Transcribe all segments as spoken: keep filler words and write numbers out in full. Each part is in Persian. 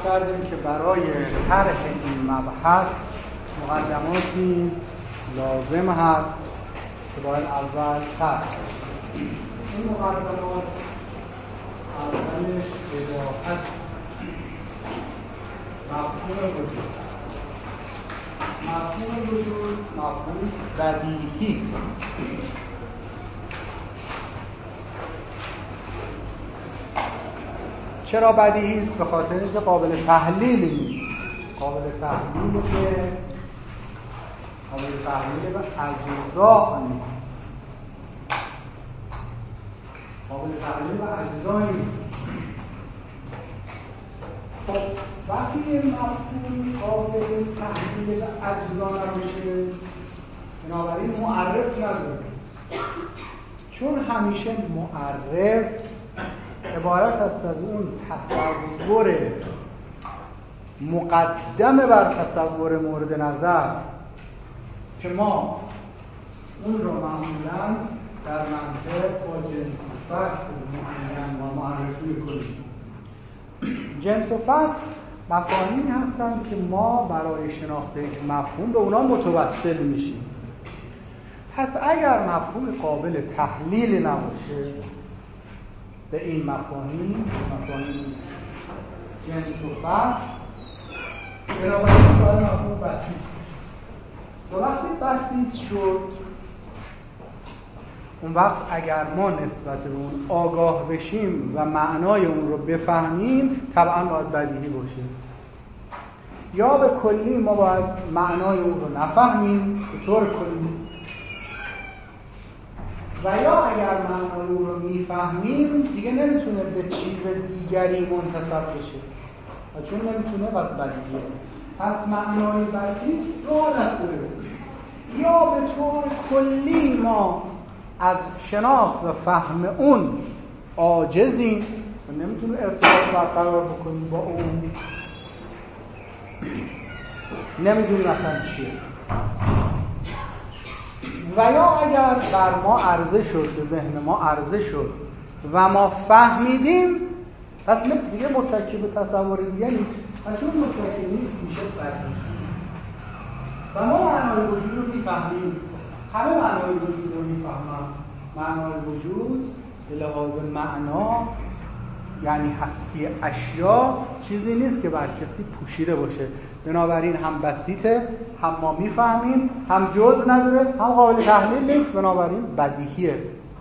کردیم که برای طرح این مبحث مقدماتی لازم هست که باید اول طرح بشه. این مقدمات اولش وضاحت مفهوم وجود. مفهوم وجود مفهوم بدیهی. چرا بدیهی است؟ به خاطر اینکه قابل تحلیل نیست. قابل تحلیل که قابل تحلیل به اجزا نیست. قابل تحلیل به اجزا نیست. خب وقتی این مفهوم قابل تحلیل به اجزا نباشه، بنابراین معرف نداره. چون همیشه معرف عبارت است از اون تصور مقدم بر تصور مورد نظر که ما اون رو معمولاً در منطق با جنس و فصل معین و معرفی کنیم. جنس و فصل مفاهیمی هستند که ما برای شناخت یک مفهوم به اونا متوسل میشیم. پس اگر مفهوم قابل تحلیل نباشه به این مفاهیم، مفاهیم جنس و فصل، بنابراین باید مفهوم بسیط بشه. و وقتی بسیط شد، اون وقت اگر ما نسبت به اون آگاه بشیم و معنای اون رو بفهمیم، طبعا باید بدیهی باشه. یا به کلی ما باید معنای اون رو نفهمیم به طور کلی، و یا اگر معنای اون رو میفهمیم دیگه نمیتونه به چیز دیگری منتسب بشه و چون نمیتونه بس بدیهیه. پس معنای بسیط دو حالت داره: یا به طور کلی ما از شناخت و فهم اون عاجزیم و نمیتونیم ارتباط برقرار بکنیم با اون، نمیدونیم اصلا چیه. و یا اگر بر ما عرضه شد، به ذهن ما عرضه شد و ما فهمیدیم، پس دیگه متکی به تصور دیگه نیست. و چون متکی نیست میشه بدیهی. و ما معنای وجود رو میفهمیم. همه معنای وجود رو میفهمم. معنای وجود به لحاظ معنا یعنی هستی اشیا چیزی نیست که بر کسی پوشیده باشه. بنابراین هم بسیطه، هم ما میفهمیم، هم جزء نداره، هم قابل تحلیل نیست، بنابراین بدیهیه.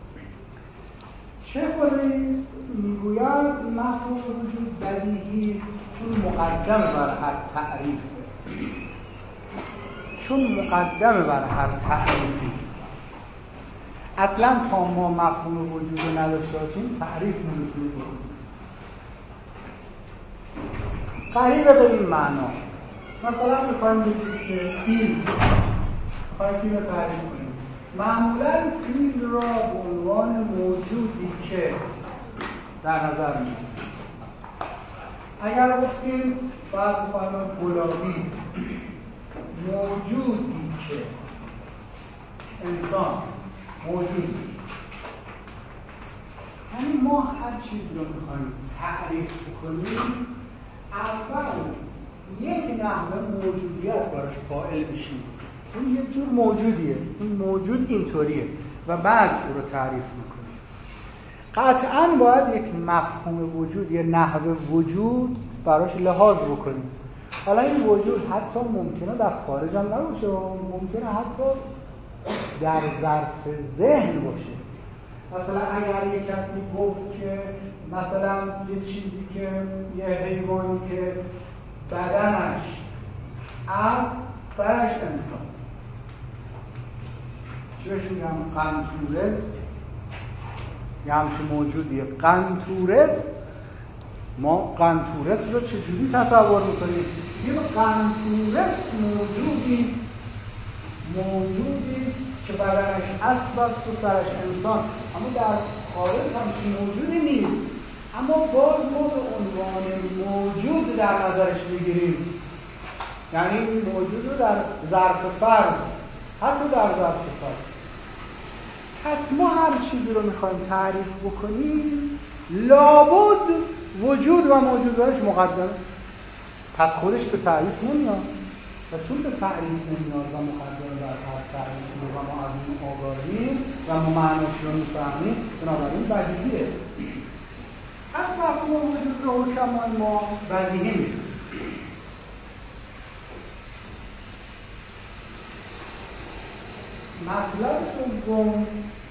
شیخ الرئیس میگوید مفهوم وجود بدیهی است چون مقدم بر هر تعریفه. چون مقدم بر هر تعریفی است. اصلا تا ما مفهوم وجود رو نداشته باشیم تعریف نمیتونیم بکنیم. قریبه به این معنا. مثلا میخوایم بگیم که فیل، میخوایم فیل رو تعریف کنیم. معمولا فیل را به عنوان موجودی که در نظر میگیریم. اگر گفتیم بعد بفرمایید گلابی، موجودی که انسان موجود، یعنی ما هر چیز رو میخوایم تعریف کنیم اول یک نحوه موجودیت براش قائل بشیم. اون یک جور موجودیه، این موجود اینطوریه و بعد او رو تعریف میکنیم. قطعاً باید یک مفهوم وجود، یک نحوه وجود براش لحاظ بکنیم. حالا این وجود حتی ممکنه در خارج هم نباشه و ممکنه حتی در ظرف ذهن باشه. مثلا اگر یک کسی گفت که مثلا یه چیزی که یه حیوانی که بدنش از سرش انسان، چی بهش میگم؟ قنطورس، یه همچین موجودیه قنطورس. ما قنطورس رو چجوری تصور میکنیم؟ یه قنطورس موجودی موجودی که بدنش اسب است و سرش انسان، اما در خارج همچین موجودی نیست. اما باز ما به عنوان موجود در نظرش میگیریم، یعنی این موجود رو در ظرف فرض، حتی در ظرف فرض. پس ما هر چیزی رو میخوایم تعریف بکنیم لابد وجود و موجود برش مقدمه. پس خودش به تعریف نمیاد و چون به تعریف نمیاد و مقدر در هر تعریف و ما از این آگاهیم و ما معناش رو میفهمیم، بنابراین بدیهیه. از مفهوم وجود رو حکمای ما بدیهی میدونیم. مطلب دوم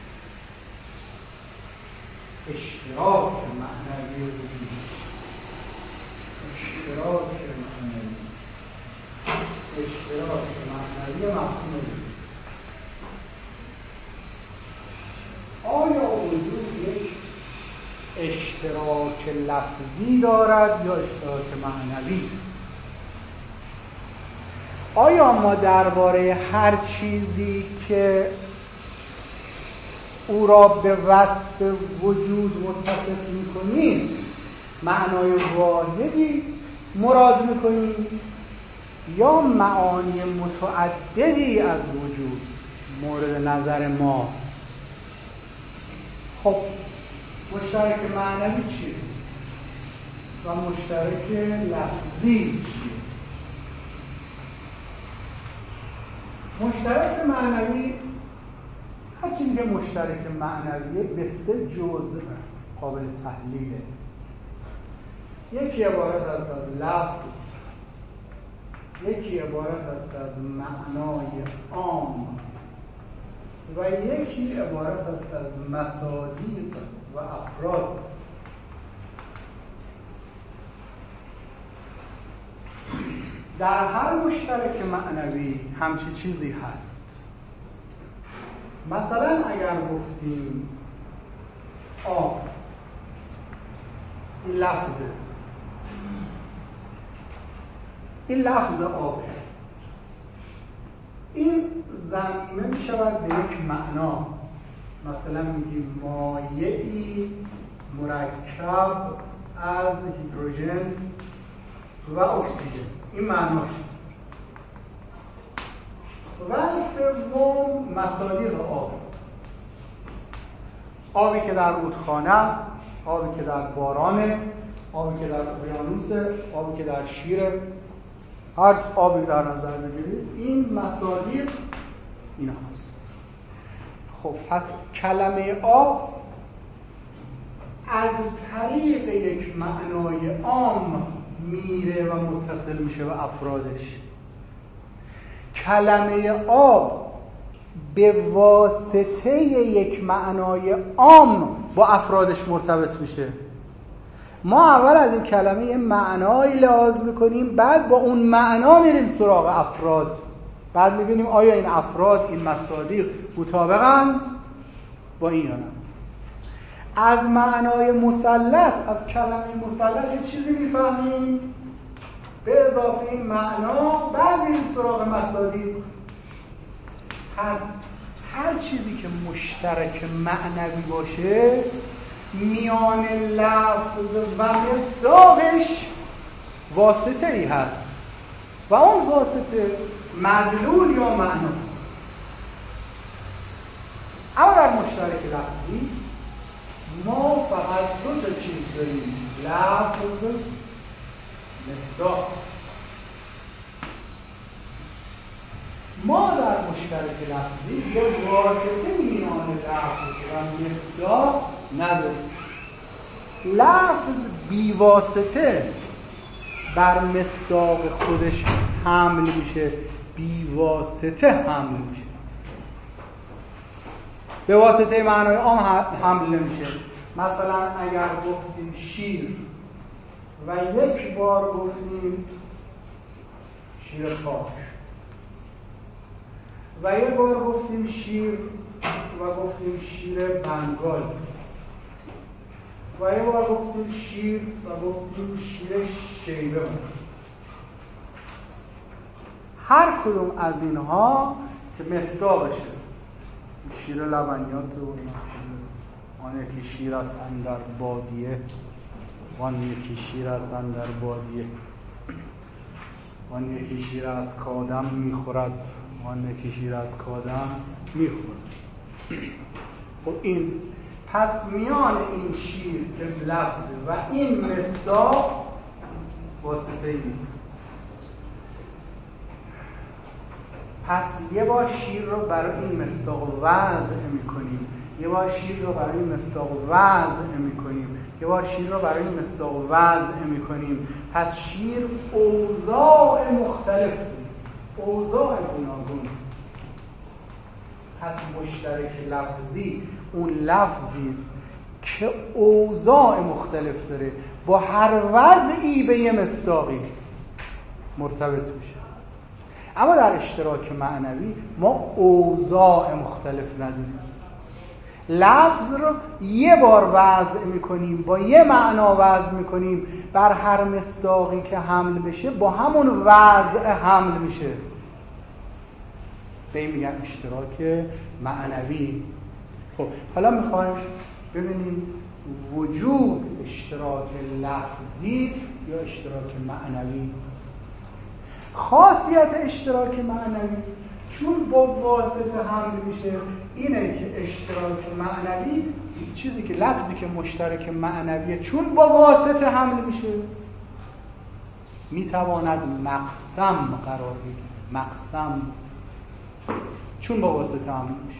اشتراک معنوی وجود، اشتراک معنوی اشتراک معنوی مفهوم وجود. آیا وجود یک اشتراک لفظی دارد یا اشتراک معنوی؟ آیا ما درباره هر چیزی که او را به وصف وجود متصف می‌کنیم معنای واحدی مراد می‌کنیم یا معانی متعددی از وجود مورد نظر ماست؟ خب مشترک معنوی چیه؟ و مشترک لفظی چیه؟ مشترک معنوی هر چیزی که مشترک معنویه به سه جزء قابل تحلیله. یکی عبارت است از لفظ، یکی عبارت است از معنای عام و یکی عبارت است از مصادیق و افراد. در هر مشترک معنوی همچین چیزی هست. مثلا اگر گفتیم آب، این لفظه، این لفظ آبه، این ضمیمه می شود به یک معنا. مثلا میگیم مایعی مرکب از هیدروژن و اکسیژن، این معناش. و سوم مصادیق آب، آبی که در رودخانه است، آبی که در بارانه، آبی که در اقیانوسه، آبی که در شیره، هر آبی در نظر بگیرید این مصادیق اینا هست. خب پس کلمه آب از طریق یک معنای عام میره و متصل میشه به افرادش. کلمه آب به واسطه یک معنای عام با افرادش مرتبط میشه. ما اول از این کلمه یه معنایی لحاظ میکنیم، بعد با اون معنا میریم سراغ افراد، بعد میبینیم آیا این افراد، این مصادیق مطابقند با این یا نه. از معنای مثلث، از کلمه مثلث یه چیزی میفهمیم به اضافه این معنا، بعد میریم سراغ مصادیق. پس هر چیزی که مشترک معنوی باشه میان لفظ و مصداقش واسطه ای هست و اون واسطه مدلول یا معناست. اما در مشترک لفظی ما فقط دو تا چیز داریم، لفظ، مصداق. ما در مشترک لفظی یه واسطه میان لفظ و مصداق نداریم. لفظ بی واسطه بر مصداق خودش حمل میشه، بی واسطه حمل میشه، به واسطه معنای عام حمل نمیشه. مثلا اگر گفتیم شیر و یک بار گفتیم شیر خاک و یک بار گفتیم شیر و گفتیم شیر بنگال و یک بار گفتیم شیر و گفتیم شیر شیبه، هر کدوم از اینها که مصداقشه، شیر لبنیات و آن یکی شیر است اندر بادیه، آن یکی شیر است اندر بادیه، آن یکی شیر از کادم میخورد، آن یکی شیر از کادم میخورد. خب این پس میان این شیر که لفظه و این مصداق واسطه ای نیست. پس یه بار شیر رو برای این مصداق وضع میکنیم، یه بار شیر رو برای این مصداق وضع میکنیم، یه بار شیر رو برای این مصداق وضع میکنیم. پس شیر اوضاع مختلف، اوضاع گوناگون. پس مشترک لفظی اون لفظی است که اوضاع مختلف داره، با هر وضعی به یه مصداقی مرتبط میشه. اما در اشتراک معنوی ما اوضاع مختلف نداریم. لفظ رو یه بار وضع میکنیم، با یه معنا وضع میکنیم، بر هر مصداقی که حمل بشه با همون وضع حمل میشه. به این میگن اشتراک معنوی. خب حالا میخوایم ببینیم وجود اشتراک لفظی یا اشتراک معنوی. خاصیت اشتراک معنوی چون با واسطه حمل میشه اینه که اشتراک معنوی چیزی که لفظی که مشترک معنویه چون با واسطه حمل میشه میتواند مقسم قرار بگیره. مقسم چون با واسطه حمل میشه.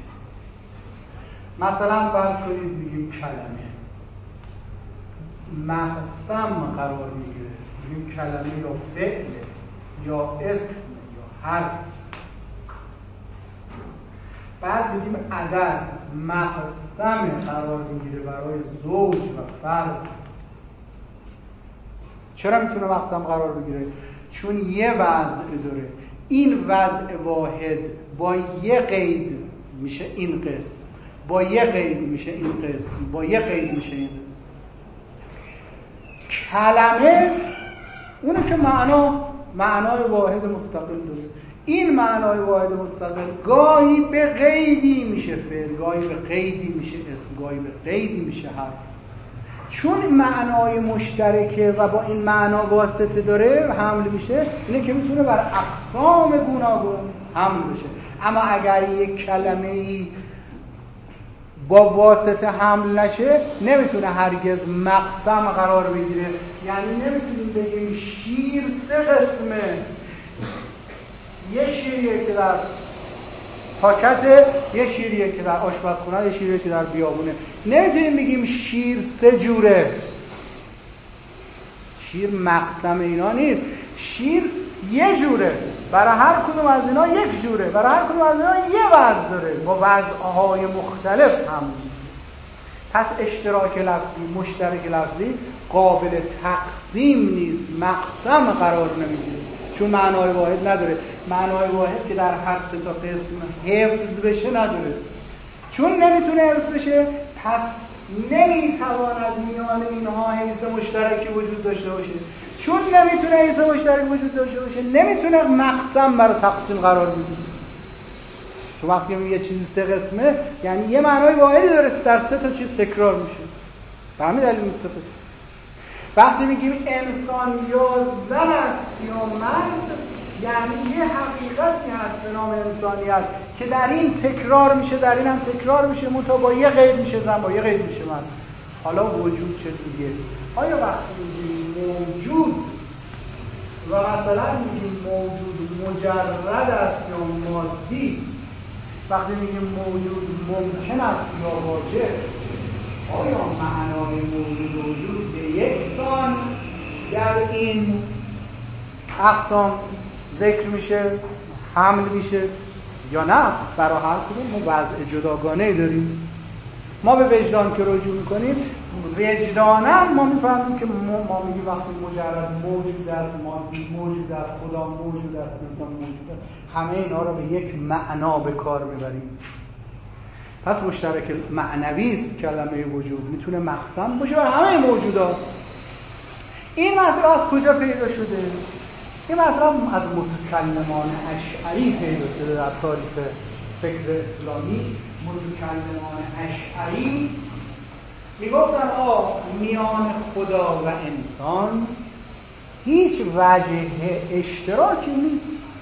مثلا فرض کنید بگیم کلمه مقسم قرار میگیره، بگیم کلمه یا فعل یا اسم یا حرف. بعد بگیم عدد مقسم قرار میگیره برای زوج و فرد. چرا میتونه مقسم قرار بگیره؟ چون یه وضع داره. این وضع واحد با یه قید میشه این قسم، با یه قید میشه این قسم، با یه قید میشه این قسم. کلمه اونه که معنا معنای واحد مستقل داره. این معنای واحد مستقل گاهی به قیدی میشه فعل، گاهی به قیدی میشه اسم، گاهی به قیدی میشه حرف. چون معنای مشترکه و با این معنا واسطه داره حمل میشه، اینه که میتونه بر اقسام گوناگون حمل بشه. اما اگر یک کلمه ای با واسطه حمل نشه نمیتونه هرگز مقسم قرار بگیره. یعنی نمیتونیم بگیم شیر سه قسمه، یه شیریه که در پاکته، یه شیریه که در آشپزخونه، یه شیریه که در بیابونه. نمیتونیم بگیم شیر سه جوره. شیر مقسم اینا نیست. شیر یه جوره، برای هر کدوم از اینا یک جوره، برای هر کدوم از اینا یه وضع داره، با وضعهای مختلف هم. پس اشتراک لفظی، مشترک لفظی قابل تقسیم نیست، مقسم قرار نمیگیره چون معنای واحد نداره. معنای واحد که در هر سه تا قسم حفظ بشه نداره. چون نمیتونه حفظ بشه پس نمیتواند میان اینها حیث مشترکی وجود داشته باشه. چون نمیتونه حیث مشترک وجود داشته باشه نمیتونه مقسم برای تقسیم قرار بگیره. چون وقتی یه چیزی سه قسمه یعنی یه معنای واحدی داره در سه تا چیز تکرار میشه. به همین دلیل این سه قسم. وقتی میگیم انسان یا زن است یا مرد یعنی یه حقیقتی هست به نام انسانیت که در این تکرار میشه، در این هم تکرار میشه، منتها با یه قید میشه زن، با یه قید میشه مرد. حالا وجود چجوریه؟ آیا وقتی میگیم موجود و مثلا میگیم موجود مجرد است یا مادی، وقتی میگیم موجود ممکن است یا واجب، آیا معنای موجود و وجود به یک سان در این اقسام ذکر میشه، حمل میشه یا نه؟ برای هر کدوم ما وضع جداگانه داریم. ما به وجدان که رجوع میکنیم وجدانا ما میفهمیم که ما, ما میگیم وقتی مجرد موجود است، مادی موجود است، خدا موجود است، انسان موجود است، همه اینا رو به یک معنا به کار میبریم. پس مشترک معنوی است کلمه وجود، میتونه مقسم باشه بر همه موجودات. این مطلب از کجا پیدا شده؟ این مطلب از متکلمان اشعری پیدا شده در تاریخ فکر اسلامی. متکلمان اشعری میگفتن آه میان خدا و انسان هیچ وجه اشتراکی نیست.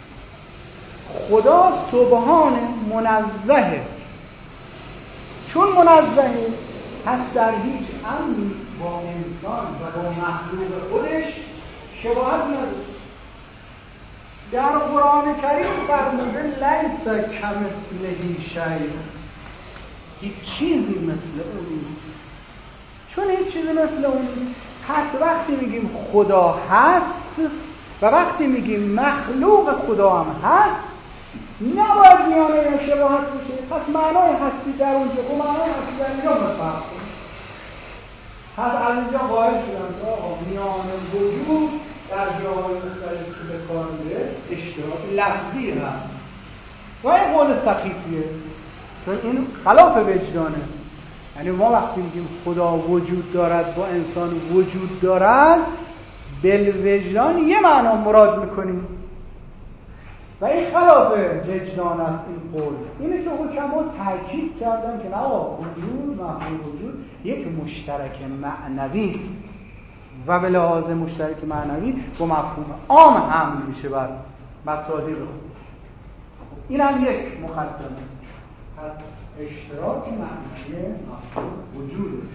خدا سبحان منزهه، چون منزهه پس در هیچ امری با انسان و با مخلوق خودش شباهت نداره. در قرآن کریم فرموده لیس کمثله شیء، هیچ چیزی مثل اون نیست. چون هیچ چیزی مثل اون نیست، پس وقتی میگیم خدا هست و وقتی میگیم مخلوق خدا هم هست، نباید میانه شباهت باشه. پس معنای هستی در اونجا و معنای هستی در اینجا مفرق کنه. پس از اینجا قائل شدن که آقا میانه وجود در جاهای مختلف که به کار میره اشتراک لفظی هست و این قول سخیفیه، چون این خلاف وجدانه. یعنی ما وقتی میگیم خدا وجود دارد با انسان وجود دارد، بالوجدان یه معنا مراد میکنیم و این خلاف وجدان است. این قول اینه که حکما تاکید کردن که نه، وجود مفهوم وجود یک مشترک معنوی است و به لحاظ مشترک معنوی با مفهوم عام حمل میشه بر مصادیق خود. این هم یک مقدمه از اشتراک معنوی مفهوم وجود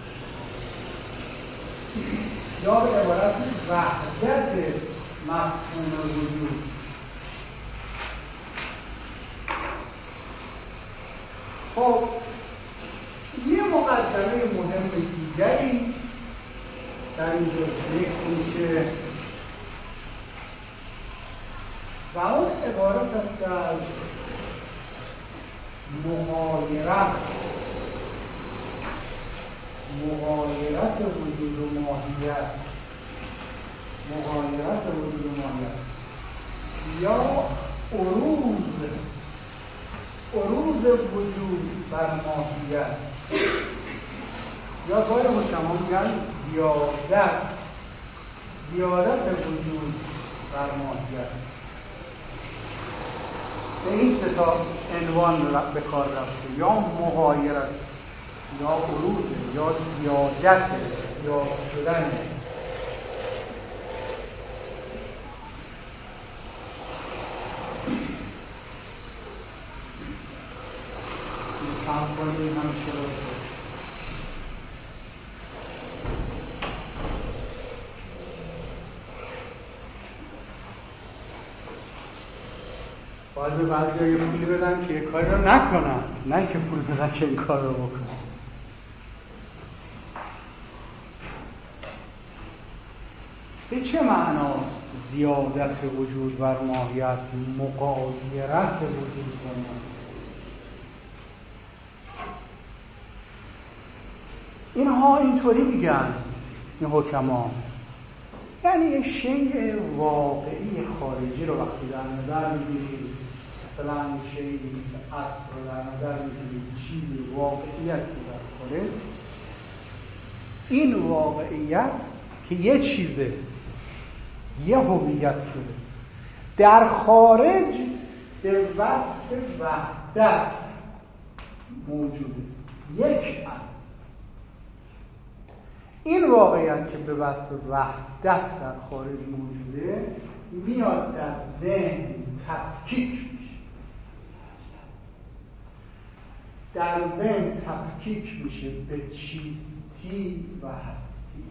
یا به عبارت وحدت مفهوم وجود. خب یه مقدمه مهم دیگری در اینجا ذکر میشه و اون عبارت است از مغایرت مغایرت وجود و ماهیت مغایرت وجود و ماهیت یا عروض عروض وجود بر ماهیت، یا باید حکما میگن زیادت زیادت وجود بر ماهیت. به این سه تا عنوان به کار رفته، یا مغایرت یا عروض یا زیادت یا شدن. فهم کنید همیشه رو باید به بعضی یه پولی بدن که یه کاری رو نکنن، نه که پول بدن که این کار رو بکنن. به چه معناست زیادت وجود بر ماهیت، مغایرت وجود بر ماهیت؟ اینها اینطوری میگن این حکما، یعنی یه شیء واقعی خارجی رو وقتی در نظر میگیرید، مثلا یه شیء مثل اصل رو در نظر میگیرید، چیزی واقعیت رو در خارج، این واقعیت که یه چیزه، یه هویت داره، در خارج به وصف وحدت موجوده، یک است. این واقعیت که به وصف وحدت در خارج موجوده میاد در ذهن تفکیک میشه، در ذهن تفکیک میشه به چیستی و هستی.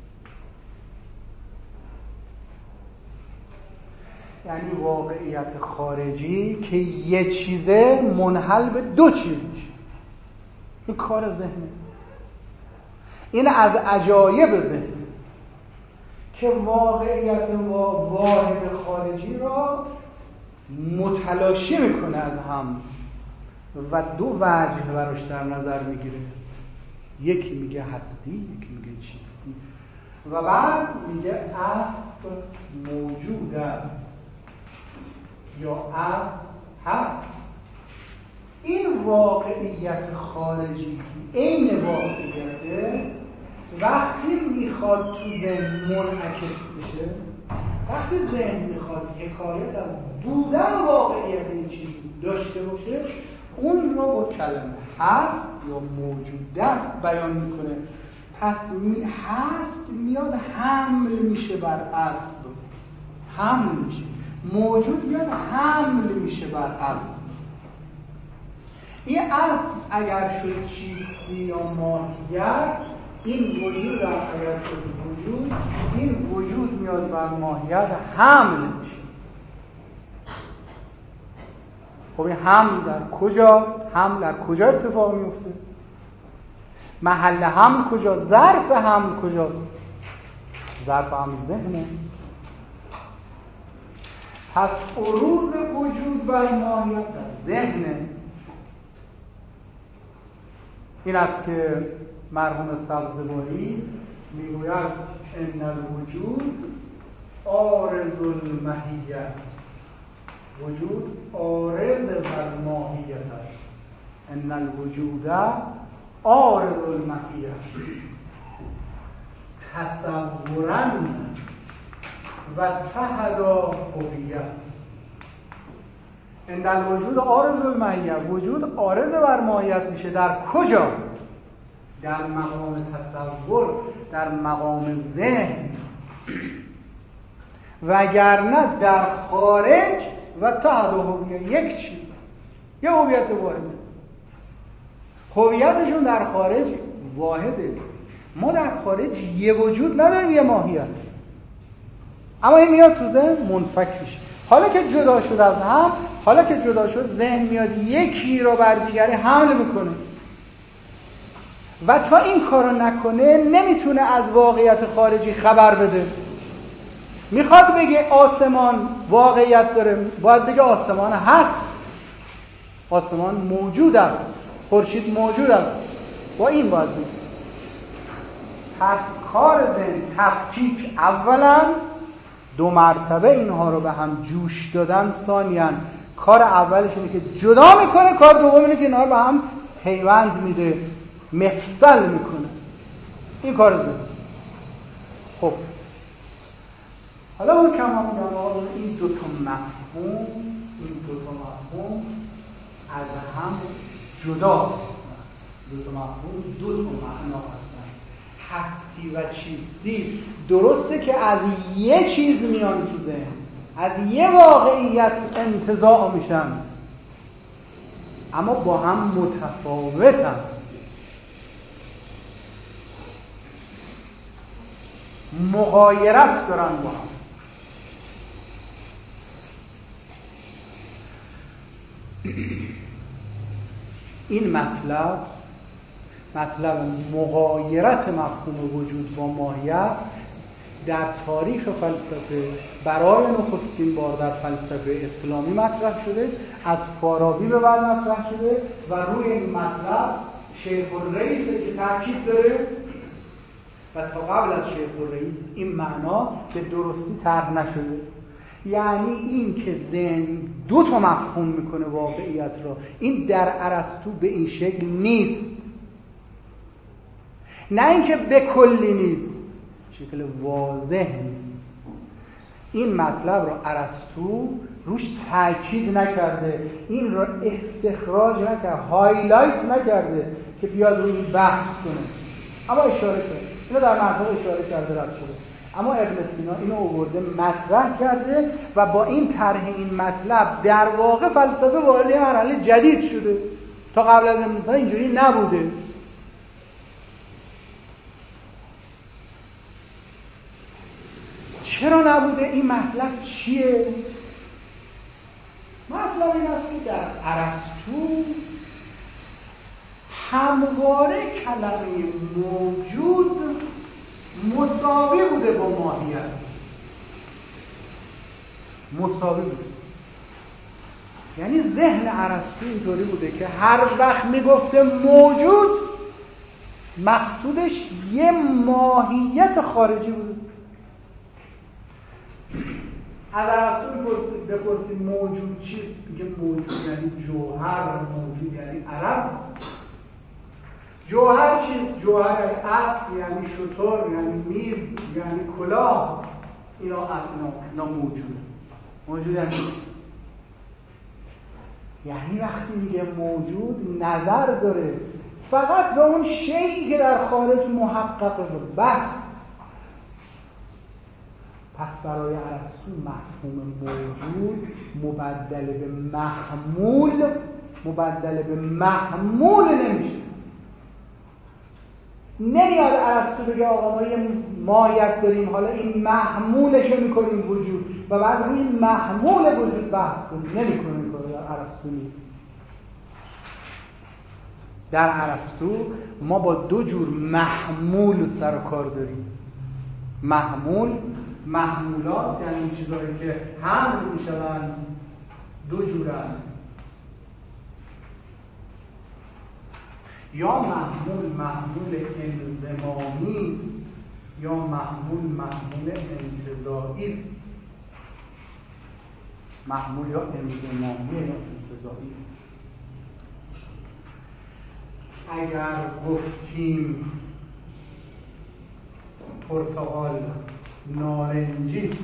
یعنی واقعیت خارجی که یه چیزه منحل به دو چیز میشه. این کار ذهنه، این از عجایب ذهن که واقعیت واحد خارجی را متلاشی میکنه از هم و دو وجه براش در نظر میگیره، یکی میگه هستی، یکی میگه چیستی و بعد میگه اصل موجود است یا اصل هست. این واقعیت خارجی این واقعیت وقتی میخواد تو ذهن منعکس بشه، وقتی ذهن میخواد حکایت از بودن واقعیت این چیز داشته باشه، اون رو با کلمه هست یا موجود است بیان میکنه. پس می هست میاد حمل میشه بر اصل، حمل میشه. موجود میاد حمل میشه بر اصل. این اصل اگر شد چیستی یا ماهیت، این وجود هم اگر شد وجود، این وجود میاد بر ماهیت حمل میشه. خب این حمل در کجاست؟ حمل در کجا اتفاق میفته؟ محل حمل کجا؟ ظرف حمل کجاست؟ ظرف حمل ذهنه. پس عروض وجود بر ماهیت در ذهنه. این است که مرحوم سبزواری میگوید ان الوجود عارض الماهیت، وجود عارض بر ماهیت است. ان الوجود عارض الماهیت تصورا و تحدا هویت. ان الوجود عارض الماهیت، وجود عارض بر ماهیت میشه در کجا؟ در مقام تصور، در مقام ذهن، وگرنه در خارج و تحدا هویت. یک چیز، یه هویت واحده. هویتشون در خارج واحده. ما در خارج یه وجود نداریم، یه ماهیت، اما این میاد تو ذهن منفک میشه. حالا که جدا شد از هم، حالا که جدا شد، ذهن میاد یکی رو بر دیگری حمل میکنه و تا این کارو نکنه نمیتونه از واقعیت خارجی خبر بده. میخواد بگه آسمان واقعیت داره، باید بگه آسمان هست، آسمان موجود است، خورشید موجود است، با این باید بگه. پس کار ذهن تفکیک اولا، دو مرتبه اینها رو به هم جوش دادن ثانیاً. کار اولش اینه که جدا میکنه، کار دوم اینه که اینها رو به هم پیوند میده، مفصل میکنه. این کار ذهن. خب حالا حکما میگن آقا این دو تا مفهوم، این دو تا مفهوم از هم جدا هستن. دو تا مفهوم دو تا معنا هستن. هستی و چیستی درسته که از یه چیز میان تو ذهن، از یه واقعیت انتزاع میشن، اما با هم متفاوتن. مغایرت دارن با هم. این مطلب مطلب مغایرت مفهوم وجود با ماهیت در تاریخ فلسفه برای نخستین بار در فلسفه اسلامی مطرح شده، از فارابی به بعد مطرح شده و روی این مطلب شیخ الرئیس که تاکید داره و تا قبل از شیخ الرئیس این معنا به درستی طرح نشده. یعنی این که ذهن دو تا مفهوم میکنه واقعیت را، این در ارسطو به این شکل نیست. نه اینکه به کلی نیست، شکل واضح نیست. این مطلب را ارسطو روش تاکید نکرده، این را استخراج نکرده، هایلایت نکرده که بیاد روی بحث کنه، اما اشاره کرده. اینو در مطلب اشاره کرده رد شده. اما ابن سینا اینو آورده مطرح کرده و با این طرح این مطلب در واقع فلسفه وارد یه مرحله جدید شده. تا قبل از ابن سینا اینجوری نبوده. چرا نبوده؟ این مطلب چیه؟ مطلب این است که در ارسطو همواره کلمه موجود مساوی بوده با ماهیت. مساوی بوده. یعنی ذهن ارسطو اینطوری بوده که هر وقت میگفته موجود مقصودش یه ماهیت خارجی بوده. از ارسطو بپرسید موجود چیست؟ میگه موجود یعنی جوهر، موجود یعنی عرض. جوهر چیست؟ جوهر یعنی اصل، یعنی شتر، یعنی میز، یعنی کلاه. اینا اینا موجوده. موجود یعنی یعنی وقتی میگه موجود نظر داره فقط به اون شیئی که در خارج محققه بس. پس برای ارسطو مفهوم موجود مبدل به محمول مبدل به محمول نمیشه. نمیاد ارسطو بگه آقا ما یه ماهیت داریم، حالا این محمولش رو میکنیم وجود. و بعد روی محمول وجود بحث کنیم. نمی‌کنه این کارو در ارسطو نیست. در ارسطو ما با دو جور محمول سر و کار داریم. محمول، محمولات یعنی این چیزایی که حمل میشن دو جورن، یا محمول محمول انضمامی است یا محمول محمول انتزاعی است. محمول یا انضمامی یا انتزاعی. اگر گفتیم پرتقال نارنجی است،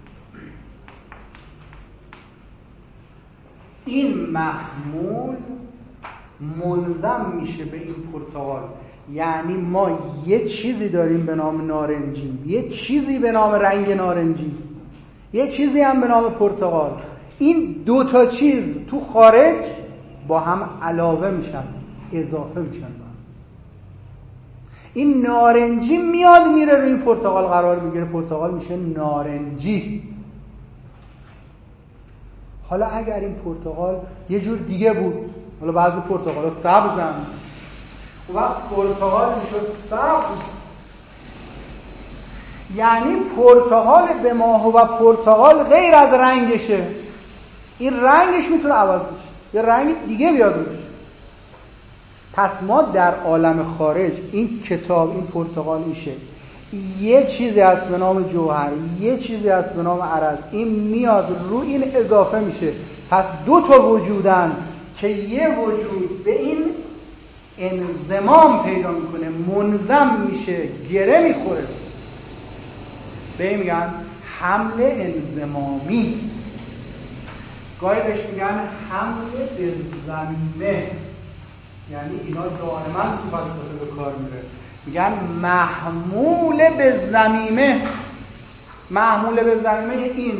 این محمول ملزم میشه به این پرتقال. یعنی ما یه چیزی داریم به نام نارنجی، یه چیزی به نام رنگ نارنجی، یه چیزی هم به نام پرتقال. این دو تا چیز تو خارج با هم علاوه میشن، اضافه میشن. این نارنجی میاد میره روی این پرتقال قرار میگیره، پرتقال میشه نارنجی. حالا اگر این پرتقال یه جور دیگه بود، حالا بعضی پرتقالا سبزن، و پرتقال میشد سبز، یعنی پرتقال به ما و پرتقال غیر از رنگشه، این رنگش میتونه عوض بشه، یه رنگ دیگه بیاد روش. پس ما در عالم خارج این کتاب، این پرتقال میشه یه چیزی هست به نام جوهر، یه چیزی هست به نام عرض، این میاد رو این اضافه میشه. پس دو تا وجودن که یه وجود به این انضمام پیدا میکنه، منضم میشه، گره میخوره، به این میگن حمل انضمامی. گاهی بهش میگن حمل به ضمیمه. یعنی اینا دائما تو فلسفه به کار میره، میگن محمول به ضمیمه. محمول به ضمیمه این.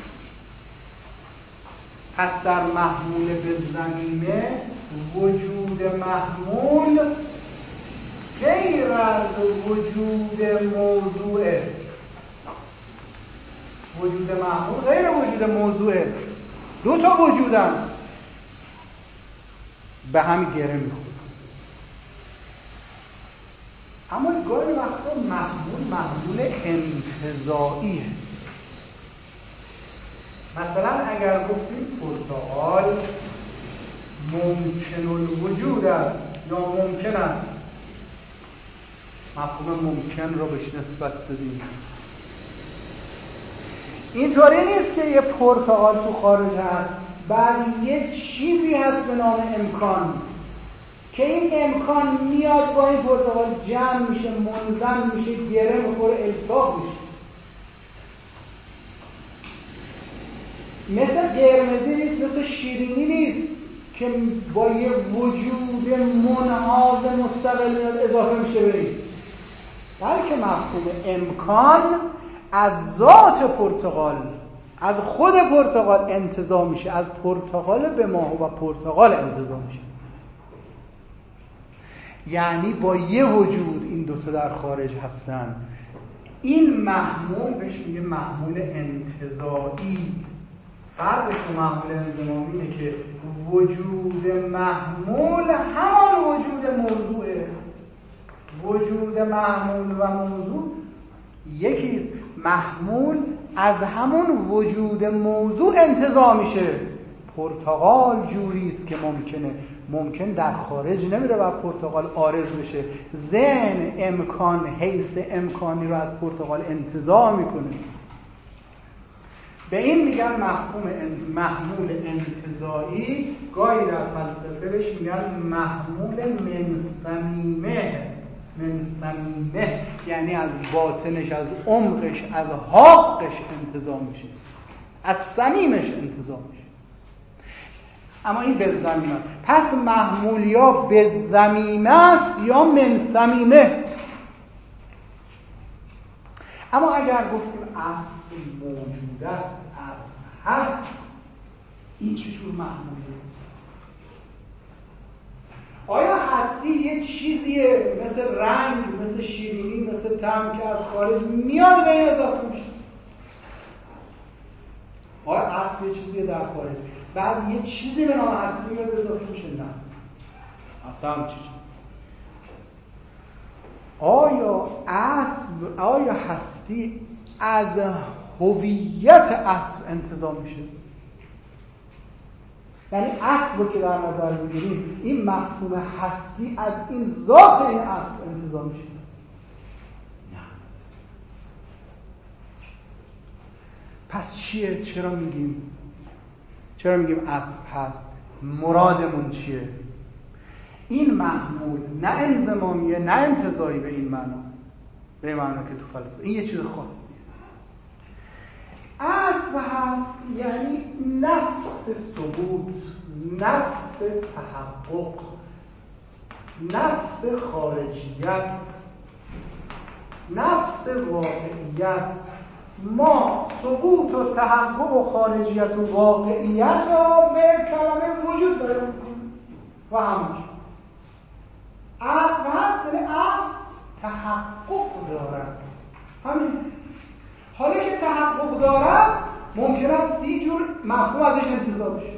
پس در محمول به ضمیمه وجود محمول غیر از وجود موضوعه. وجود محمول غیر وجود موضوعه. دو تا وجودن به هم گره میخورن. اما گاهی وقتا محمول محمول انتزاعیه. مثلا اگر گفتیم پرتقال ممکن الوجود است یا ممکن است، مفهوم ممکن رو بهش نسبت دادیم. اینطوری نیست که یه پرتقال تو خارج هست بعد یه چیزی هست به نام امکان که این امکان میاد با این پرتقال جمع میشه، منضم میشه، گره میخوره، الصاق میشه. مثل قرمزی نیست، مثل شیرینی نیست که با یه وجود منحاز مستقل میاد اضافه میشه بریم، بلکه مفهوم امکان از ذات پرتقال، از خود پرتقال انتزاع میشه، از پرتقال به ماه و پرتقال انتزاع میشه. یعنی با یه وجود این دوتا در خارج هستن. این محمول بهش میگه محمول انتزاعی. فرقش با محمول انضمامی اینه که وجود محمول همان وجود موضوعه. وجود محمول و موضوع یکیست. محمول از همون وجود موضوع انتزاع میشه. پرتقال جوری است که ممکنه ممکن در خارج نمیره و پرتقال عارض بشه. ذهن امکان حیث امکانی رو از پرتقال انتزاع میکنه. به این میگن مفهوم محمول انتزاعی. گاهی در فلسفه بهش میگن محمول من صمیمه. من صمیمه یعنی از باطنش، از عمقش، از حقش انتزاع میشه، از صمیمش انتزاع میشه. اما این به ضمیمه. پس محمول یا به ضمیمه است یا من صمیمه. اما اگر گفتیم اصل موجود است، اصل هست، این چجور محموله؟ آیا هستی یه چیزیه مثل رنگ، مثل شیرینی، مثل طعم که از خارج میاد به این اضافه میشه؟ آیا اصل یه چیزیه در خارج، بعد یه چیزی به نام هستی میاد اضافه میشه؟ نه، اصلا چیزی. آیا اصل، آیا هستی از هویت اصل انتزاع میشه؟ یعنی اصل رو که در نظر میگیریم، این مفهوم هستی از این ذات این اصل انتزاع میشه؟ نه. پس چیه؟ چرا میگیم چرا میگیم اصل هست؟ مرادمون چیه؟ این محمول نه انضمامیه نه انتزاعی به این معنا، به این معنا که تو فلسفه این یه چیز خاصیه. اصل هست یعنی نفس ثبوت، نفس تحقق، نفس خارجیت، نفس واقعیت. ما ثبوت و تحقق و خارجیت و واقعیت را به کلمه وجود داریم و همش اصل هست، یعنی اصل تحقق دارد. همین. حالا که تحقق دارد ممکن است سی جور مفهوم ازش انتزاع بشه،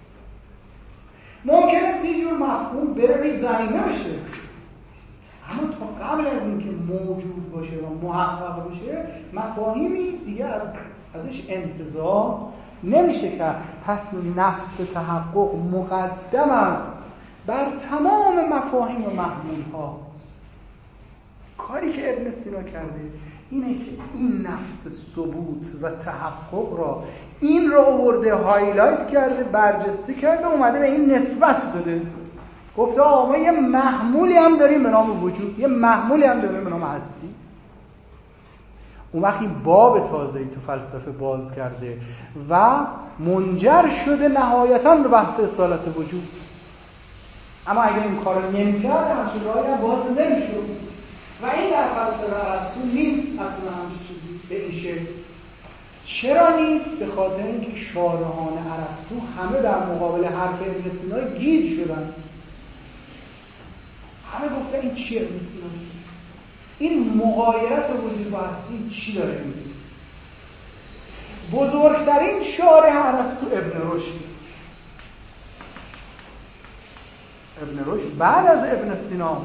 ممکن است سی جور مفهوم بره به زمینه بشه، اما تا قبل از اینکه موجود باشه و محقق بشه مفاهیمی دیگه از ازش انتزاع نمیشه کرد. پس نفس تحقق مقدم است بر تمام مفاهیم و محمول‌ها. کاری که ابن سینا کرده اینه که این نفس ثبوت و تحقق را این را آورده، هایلایت کرده، برجسته کرده، اومده به این نسبت داده. گفته آقا ما یه محمولی هم داریم به نام وجود، یه محمولی هم داریم به نام هستی. اون وقتی باب تازه‌ای تو فلسفه باز کرده و منجر شده نهایتاً به بحث اصالت وجود. اما اگر این کار رو نمی‌کرد همچین راهی هم باز نمی‌شد و این در فلسفه ارسطو نیست اصلا همچین چیزی به این شکل. چرا نیست؟ به خاطر اینکه شارحان ارسطو همه در مقابل حرف ابن سینا گیج شدن. همه گفتن این چیه ابن سینا؟ این مغایرت وجود و هستی چی داره میگه؟ بزرگترین شارح ارسطو ابن رشد. ابن رشد بعد از ابن سینا.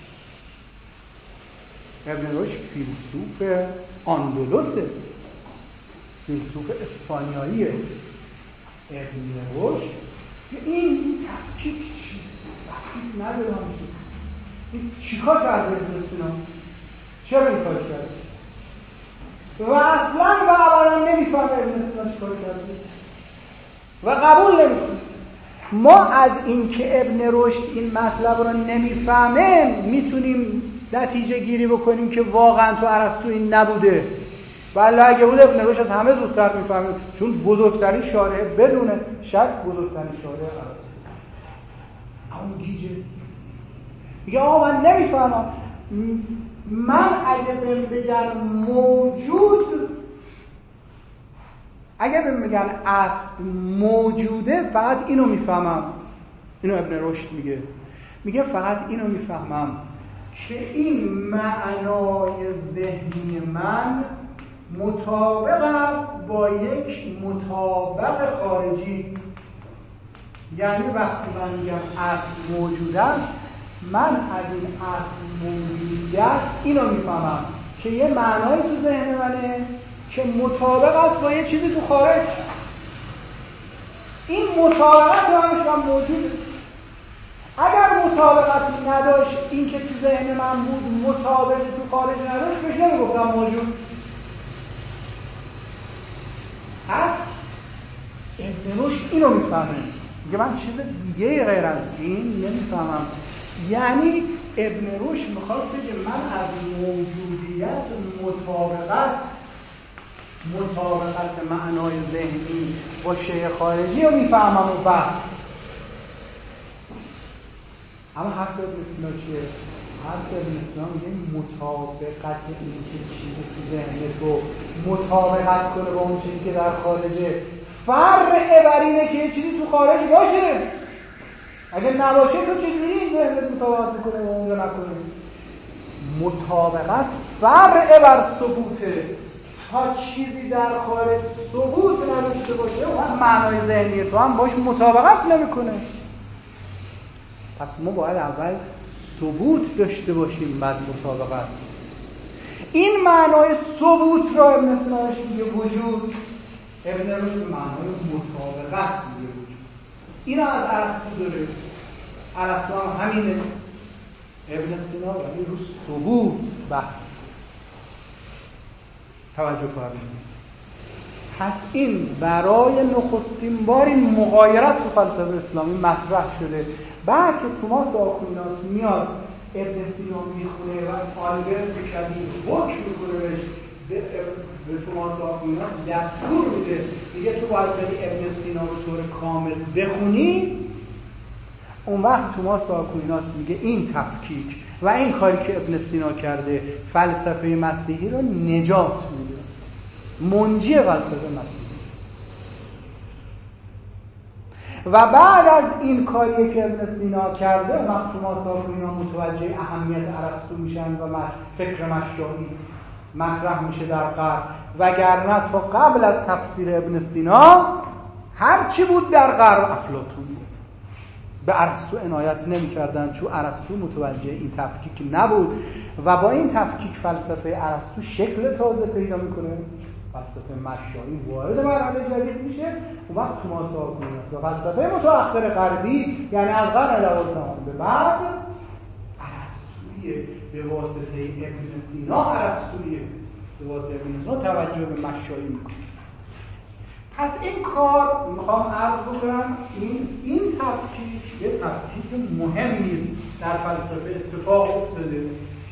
ابن رشد فیلسوف اندلسه، فیلسوف اسپانیاییه. ابن رشد این تفکیک چی؟ تفکیک نداره همشه. این چی کار کرده ابن سینا؟ چرا این کار کرده؟ و اصلا و ابدا نمیفهمه ابن سینا چی کار کرده و قبول نمیکنه. ما از این که ابن رشد این مطلب رو نمیفهمه میتونیم نتیجه گیری بکنیم که واقعا تو ارسطو این نبوده. ولی اگه بود ابن رشد از همه زودتر میفهمیم، چون بزرگترین شارح بدون شک بزرگترین شارح ارسطو. اما گیجه میگه آقا من نمیفهمم. من اگه بهم بگن موجود، اگه بهم بگن اصل موجوده فقط اینو میفهمم. اینو ابن رشد میگه. میگه فقط اینو میفهمم که این معنای ذهنی من مطابق است با یک مطابق خارجی. یعنی وقتی من میگم اصل موجود است، من از این اصل موجودی است اینو میفهمم که یه معنایی تو ذهن منه که مطابق است با یه چیزی تو خارج. این مطابقت رو همش موجوده. اگر مطابقتی نداشت، این که تو ذهن من بود مطابق تو خارج نداشت، بهش نمیگفتم موجود. پس ابن رشد اینو میفهمه، میگه من چیز دیگه غیر از این نمیفهمم. یعنی ابن رشد میخواد بگه من از موجودیت مطابقت مطابقت معنای ذهنی با شیء خارجی رو میفهمم و بعد. اما حرف ابن سینا چیه؟ حرف ابن سینا میگه مطابقت این که چیزی تو ذهن تو مطابقت کنه با اون چیزی که در خارجه. فرق بر اینه که یه چیزی تو خارج باشه. اگه نباشه تو چجوری این ذهنت مطابقت میکنه و اون یا نکنه؟ مطابقت فرق بر ثبوته. تا چیزی در خارج ثبوت نداشته باشه اون معنای ذهنی تو هم باش مطابقت نمیکنه. پس ما باید اول ثبوت داشته باشیم بعد مطابقت. این معنای ثبوت را ابن سینا میگه وجود، ابن رشد معنای مطابقت میگه وجود. این از ارسطو داره، ارسطو هم همینه. ابن سینا ولی رو ثبوت بحث توجه فرمایید. پس این برای نخستین بار این مغایرت تو فلسفه اسلامی مطرح شده. بعد که توماس آکویناس میاد ابن سینا میخونه و آلبرت کبیر حکم میکنه بهش، به توماس آکویناس دستور میده دیگه تو باید بری ابن سینا رو طور کامل بخونی. اون وقت توماس آکویناس میگه این تفکیک و این کاری که ابن سینا کرده فلسفه مسیحی رو نجات میده، منجی فلسفه مسیحی. و بعد از این کاری که ابن سینا کرده وقت توماس آکویناس متوجه اهمیت ارسطو میشن و فکر مشاهی مطرح میشه در غرب، وگرنه تا قبل از تفسیر ابن سینا هر چی بود در غرب افلاطون بود. به ارسطو عنایت نمی‌کردند چون ارسطو متوجه این تفکیک نبود و با این تفکیک فلسفه ارسطو شکل تازه پیدا میکنه، فلسفه مشاهی وارد مرحله جدید میشه. اون وقت توماس آکویناس و فلسفه متأخر غربی یعنی از قرن دوازدهم به بعد ارسطویه، به واسطه ابن سینا ارسطویه، به واسطه ابن سینا توجه به مشاهی میکنه. پس این کار میخوام عرض بکنم این این تفکیک یه تفکیک مهم نیست در فلسفه اتفاق افتاده،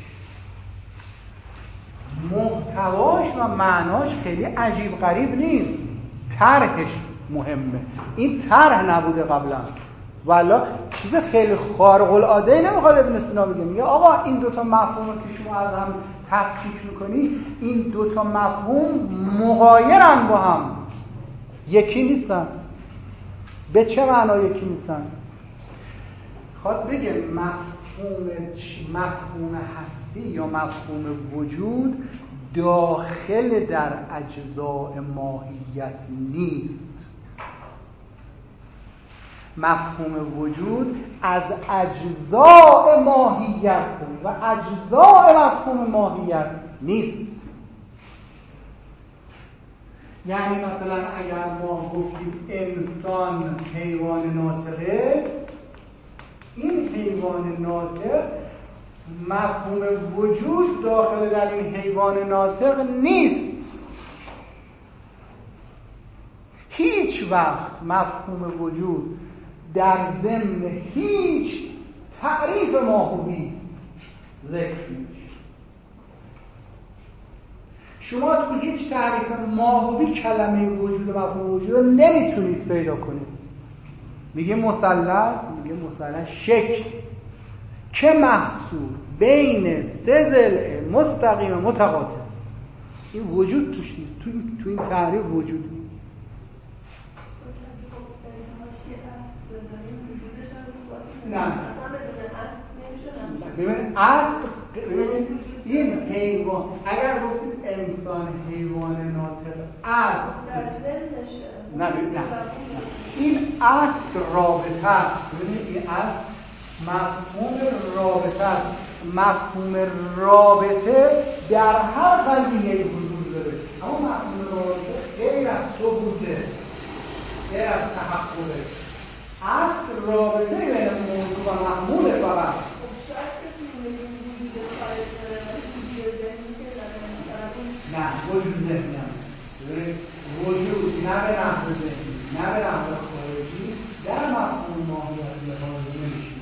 محتواش و معناش خیلی عجیب غریب نیست، طرحش مهمه. این طرح نبوده قبلا والا چیز خیلی خارق العاده نمیخواد ابن سینا بگه. میگه آقا این دوتا مفهوم که شما از هم تفکیک میکنی این دوتا مفهوم مغایرن با هم، یکی نیستن. به چه معنا یکی نیستن؟ خواهد بگه مفهوم مفهوم هستی یا مفهوم وجود داخل در اجزاء ماهیت نیست. مفهوم وجود از اجزاء ماهیت و اجزاء مفهوم ماهیت نیست. یعنی مثلا اگر ما گفتیم انسان حیوان ناطقه، این حیوان ناطق مفهوم وجود داخل در این حیوان ناطق نیست. هیچ وقت مفهوم وجود در ضمن هیچ تعریف ماهوی ذکر میشه. شما تو هیچ تعریف ماهوی کلمه وجود و مفهوم وجود رو نمیتونید پیدا کنید. میگه مثلث، میگه مثلث شکل که محصور بین سه ضلع مستقیم متقاطع، این وجود توش نیست. تو, تو این تعریف وجود نیست. نه ببین اصل این حیوان، اگر گفتید انسان حیوان ناطق اصل نه نه این اصل رابطه است. ببینید این اصل مفهوم رابطه است. مفهوم رابطه در هر قضیه حضور داره، اما مفهوم رابطه غیر از ثبوته، غیر از تحققه. اصل رابطه بین موضوع و محمول فقط. نه وجود ذهنی هم وجود نه به نحو ذهنی نه به نحو خارجی در مفهوم ماهیت لحاظ نمیشه.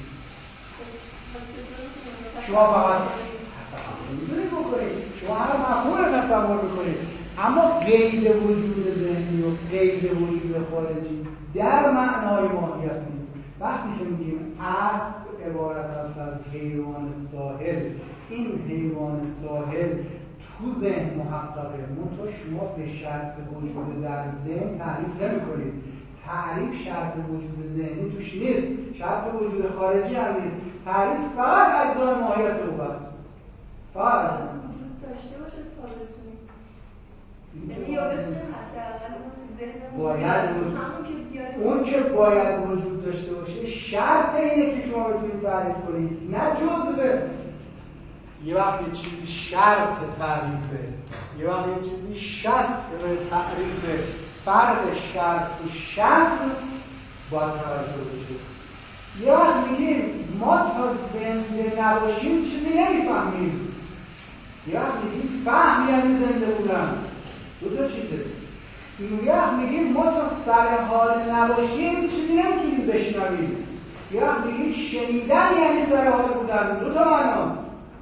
شما فقط تصور میتونید بکنید، شما هر مفهوم رو تصور میکنید، اما قید وجود ذهنی و قید وجود خارجی در معنای ماهیت نیست. وقتی که میگیم اصل عبارت است از حیوان ساحل، این حیوان ساحل تو ذهن محققه، منتها شما به شرط وجود در ذهن تعریف نمی کنید. تعریف شرط وجود ذهنی توش نیست، شرط وجود خارجی هم نیست. تعریف فقط اجزای ماهیت او است. فقط داشته باشه ثابت نیست. باید اون که باید وجود داشته باشه شرط اینه که شما بتونید تعریف کنید، نه جزء. یه وقت یه چیزی شرط تعریفه، یه وقت یه چیزی شرط تعریفه. فرق شرط و شرط باید توجه بشه. یه وقت میگیم ما تا زنده نباشیم چیزی نمیفهمیم، یه وقت میگیم فهم یعنی زنده بودن، دو تا چیزه. یه وقت میگیم ما تا سر حال نباشیم چیزی نمیتونیم بشنویم، یه وقت میگیم شنیدن یعنی سر حال بودن، دو تا معناست.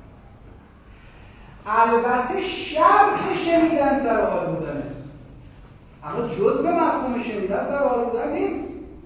البته شرط شنیدن سر حال بودنه، اما جزء مفهوم شنیدن سر حال بودن نیست.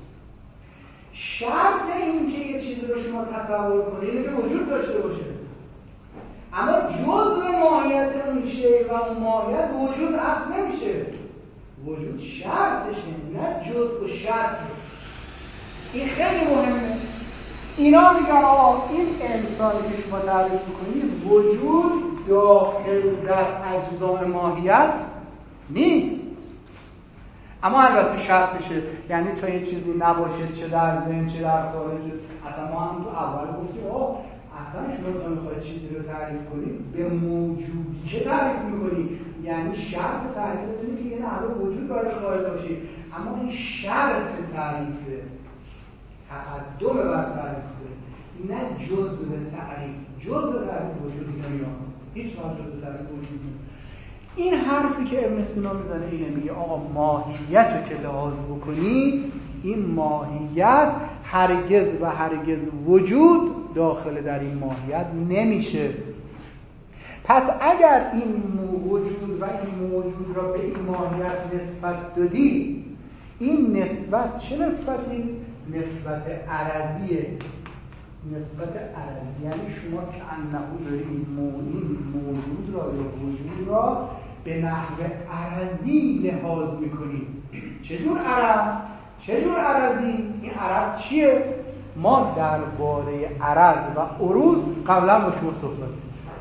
شرط این که یه چیزی رو شما تصور کنید اینه که وجود داشته باشه، اما جزء ماهیت اون شی و اون ماهیت وجود اصل نمیشه. وجود شرطشه، نه جزء و شرط. این خیلی مهمه. اینا میگن آقا این انسانی که شما تعریف میکنید وجود داخل در اجزای ماهیت نیست، اما البته شرطشه. یعنی تا یه چیزی نباشه چه در ذهن چه در خارج. اصلا ما هم تو اول گفتیم آه اصلا شما تا میخواید چیزی رو تعریف کنید به موجودی که تعریف میکنید، یعنی شرط تعریفتونه که یه نحوه وجود براش قائل باشید، اما این شرط تعریفه، تقدم بر تعریف کنید، نه جزء تعریف. جزء تعریف وجود نمیاد، هیچ وقت جزء تعریف وجود نمیاد. این حرفی که ابن سینا میزنه اینه، میگه آقا ماهیت رو که لحاظ بکنی، این ماهیت هرگز و هرگز وجود داخل در این ماهیت نمیشه. پس اگر این وجود و این موجود را به این ماهیت نسبت دادی، این نسبت چه نسبتی است؟ نسبت عرضیه. نسبت عرضی یعنی شما که انهو داری این موجود را یا وجود را به نحو عرضی لحاظ میکنید. چجور عرض؟ چجور عرضی؟ این عرض چیه؟ ما درباره عرض و عروض قبلا با شما صحبت کردیم.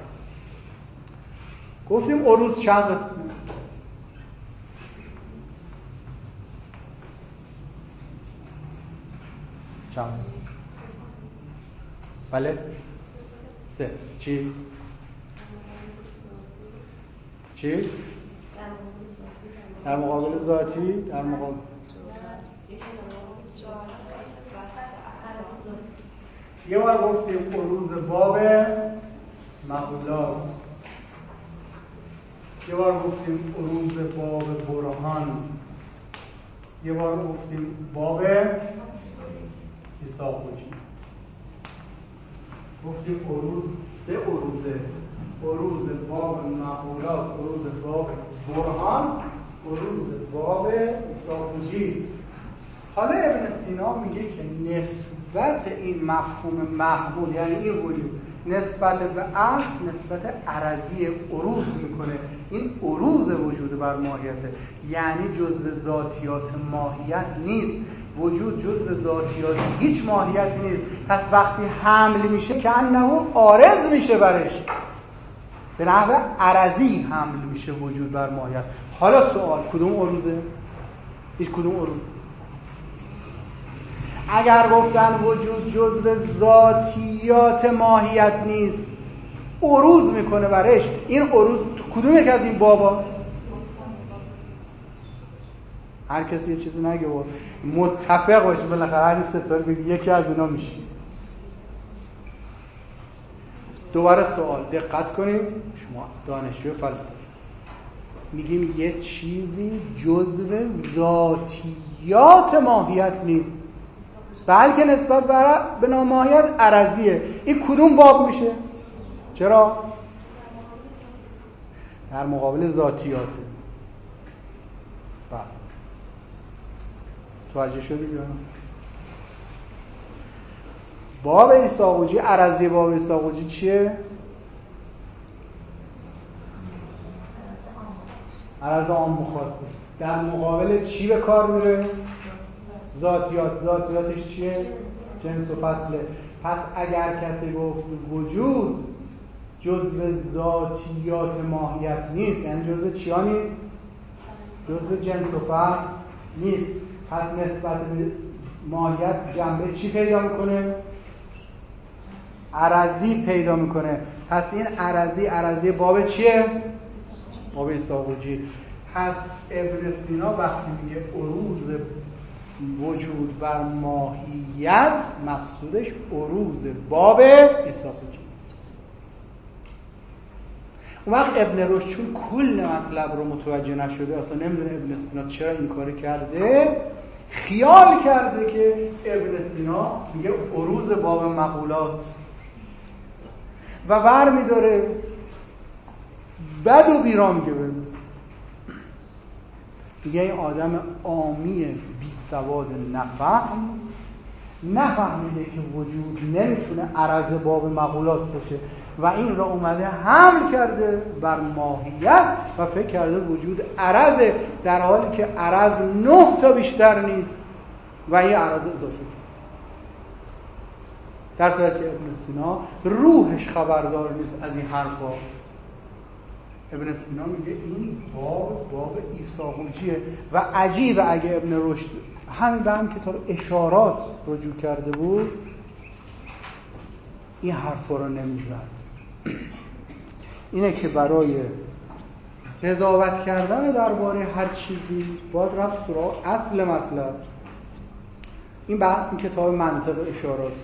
گفتیم عروض چند قسمه؟ چند؟ بله؟ سه. چی؟ چی؟ در مقابل ذاتی؟ در مقابل یه بار گفتیم عروض باب مقولات، یه بار گفتیم عروض باب برهان، یه بار گفتیم باب حساب وجود. گفتیم عروض سه عروضه: عروض باب مقولات، عروض باب برهان، عروض باب حساب وجود. حالا ابن سینا میگه که نسبت این مفهوم محمول یعنی این وجود نسبت به اصل نسبت عرضی عروض میکنه. این عروض وجود بر ماهیته، یعنی جزء ذاتیات ماهیت نیست. وجود جزء ذاتیات هیچ ماهیتی نیست. پس وقتی حمل میشه که انه عارض میشه برش، به نحو عرضی حمل میشه وجود بر ماهیت. حالا سوال کدوم عروضه؟ هیچ کدوم عروض. اگر گفتن وجود جزء ذاتیات ماهیت نیست، عروض میکنه برش، این عروض کدوم یک از این بابا؟ هر کسی یه چیزی نگه و متفق باشه بالاخره هر ستاره بگه یکی از اینا میشه. دوباره سوال دقت کنید، شما دانشجوی فلسفه، میگیم یه چیزی جزء ذاتیات ماهیت نیست بلکه نسبت به ناماهیت عرضیه. این کدوم باب میشه؟ چرا؟ در مقابل ذاتیاته. بله توجه شدید یا نه؟ باب ایساقوجی، عرضی باب ایساقوجی چیه؟ عرض عام و خاصه. در مقابل چی به کار میره؟ ذاتیات. ذاتیاتش چیه؟ جنس و فصله. پس اگر کسی گفت وجود جزء ذاتیات ماهیت نیست، یعنی جزء چیا نیست؟ جزء جنس و فصل نیست. پس نسبت به ماهیت جنبه چی پیدا میکنه؟ عرضی پیدا میکنه. پس این عرضی عرضی باب چیه؟ باب ایساقوجی. پس ابن سینا وقتی میگه عروض وجود بر ماهیت مقصودش عروض باب ایساقوجی. اون وقت ابن رشد چون کل مطلب رو متوجه نشده، اصلا نمیدونه ابن سینا چرا این کاری کرده، خیال کرده که ابن سینا میگه عروض باب مقولات و ور میداره بد و بیرام میگه بنویسه. میگه این آدم عامی بی سواد نفهم نفهمیده که وجود نمیتونه عرض باب مقولات باشه و این را اومده حمل کرده بر ماهیت و فکر کرده وجود عرضه، در حالی که عرض نه تا بیشتر نیست و این عرض اضافه. در صورتی که ابن سینا روحش خبردار نیست از این حرفا. ابن سینا میگه این باب باب ایساقوجیه و عجیبه اگه ابن رشد همین به هم کتاب اشارات رجوع کرده بود این حرفا رو نمیزد. اینه که برای قضاوت کردن درباره هر چیزی باید رفت سراغ اصل مطلب. این بعد این کتاب منطق اشاراته.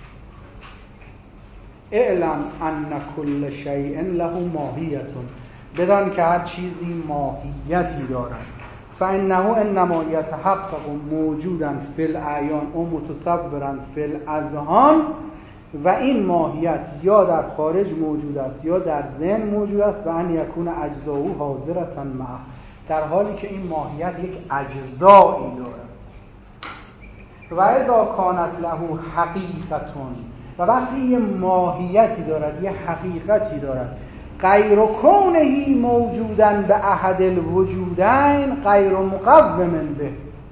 اعلم ان کل شیء له ماهیت، بدان که هر چیزی ماهیتی دارد. فانه انما یتحقق موجودا فی الاعیان و متصورا فی الاذهان، و این ماهیت یا در خارج موجود است یا در ذهن موجود است و ان یکون اجزاؤه حاضرة معه، در حالی که این ماهیت یک اجزایی دارد. و اذا کانت له حقیقة، و وقتی یه ماهیتی دارد یه حقیقتی دارد، غیر کونه موجودا به احد الوجودین غیر مقوم به،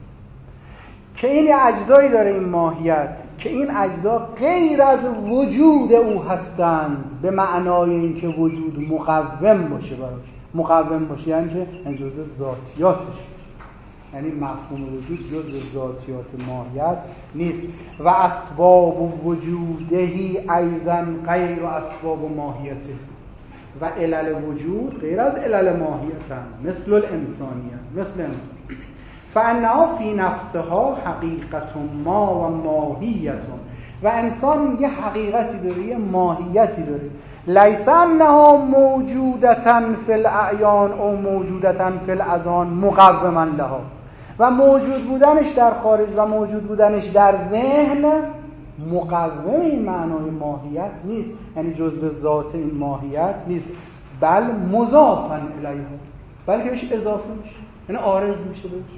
که این اجزایی داره این ماهیت که این اجزا غیر از وجود او هستند، به معنای اینکه وجود مقوم باشه براش. مقوم باشه یعنی که جزء ذاتیاتش، یعنی مفهوم وجود جزء ذاتیات ماهیت نیست. و اسباب وجودهی ایضا غیر اسباب ماهیته، و علل وجود غیر از علل ماهیتن، مثل الانسانیه، مثل انسان. فانها فی نفسها حقیقت ما و ماهیت، و انسان یه حقیقتی داره یه ماهیتی داره. لیس انها موجودتا فی الاعیان او موجودتا فی الاذهان مقوما لها، و موجود بودنش در خارج و موجود بودنش در ذهن مقوم این معنای ماهیت نیست، یعنی جزء ذات این ماهیت نیست، بل مضافا الیها، بلکه بهش اضافه میشه، یعنی عارض میشه بهش.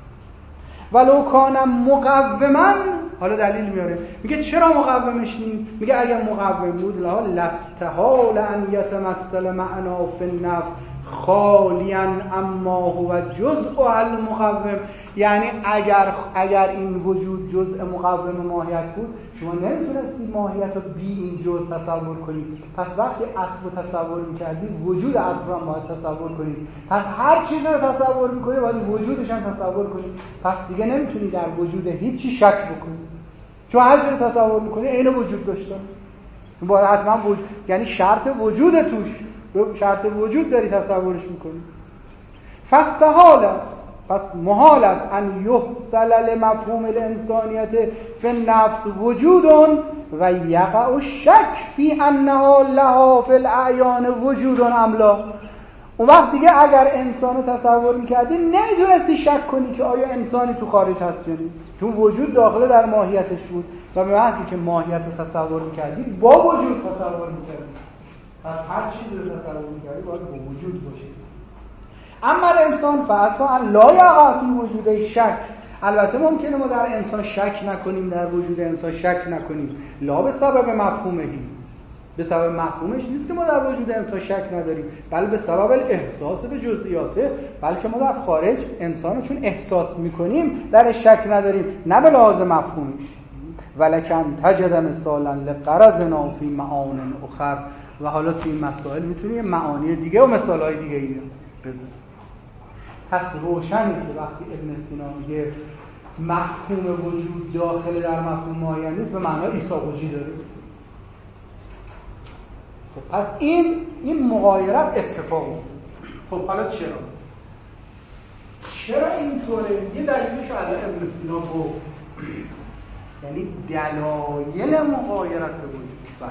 ولو کان مقوما، حالا دلیل میاره، میگه چرا مقومش نیست؟ میگه اگر مقوم بود لا لستحال ان یتمثل معنا فی النفس خالیا اما هو جزء المقوم، یعنی اگر اگر این وجود جزء مقوم ماهیت بود شما نمیتونستی ماهیت رو بی این جزء تصور کنید. پس وقتی اصل رو تصور میکردید وجود اصل رو باید تصور کنید. پس هر چیز رو تصور میکنید باید وجودش هم تصور کنید. پس دیگه نمیتونید در وجود هیچی شک بکنید، چون هر چیز رو تصور میکنید عین وجود داشتن. باید حتما وجود، یعنی شرط وجود توش، شرط وجود داری تصورش میکنی. فاستحال، پس محال است ان یحصل لمفهوم الانسانیت فی النفس وجود و یقع الشک فی انها لها فی الاعیان وجود ام لا. اون وقت دیگه اگر انسانو تصور میکردی نمیتونستی شک کنی که آیا انسانی تو خارج هست یا نیست، چون وجود داخل در ماهیتش بود و به محضی که ماهیت رو تصور میکردی با وجود تصور میکردی. پس هر چیزی رو تصور می‌کردی باید با وجود باشه. اما انسان فاصلا لا یقع فی وجود شک، البته ممکنه ما در انسان شک نکنیم، در وجود انسان شک نکنیم، لا به سبب مفهومهی، به سبب مفهومش نیست که ما در وجود انسان شک نداریم، بلکه به سبب احساس به جزئیاته، بلکه ما در خارج انسانو چون احساس می‌کنیم در شک نداریم، نه به لحاظ مفهومش. ولکن تجد مثالا لقرضنا فی معان اخر، و حالا توی این مسائل میتونی یه معانی دیگه و مثالهای دیگه ای بزن. پس روشنه که وقتی ابن سینا میگه مفهوم وجود داخل در مفهوم معین نیست، به معنای عیسی وجود داره. خب پس این این مغایرت اتفاق افتاد. خب حالا چرا؟ چرا اینطوره؟ یه دلیلش الان ابن سینا گفت، یعنی دلایل مغایرت وجود. بله.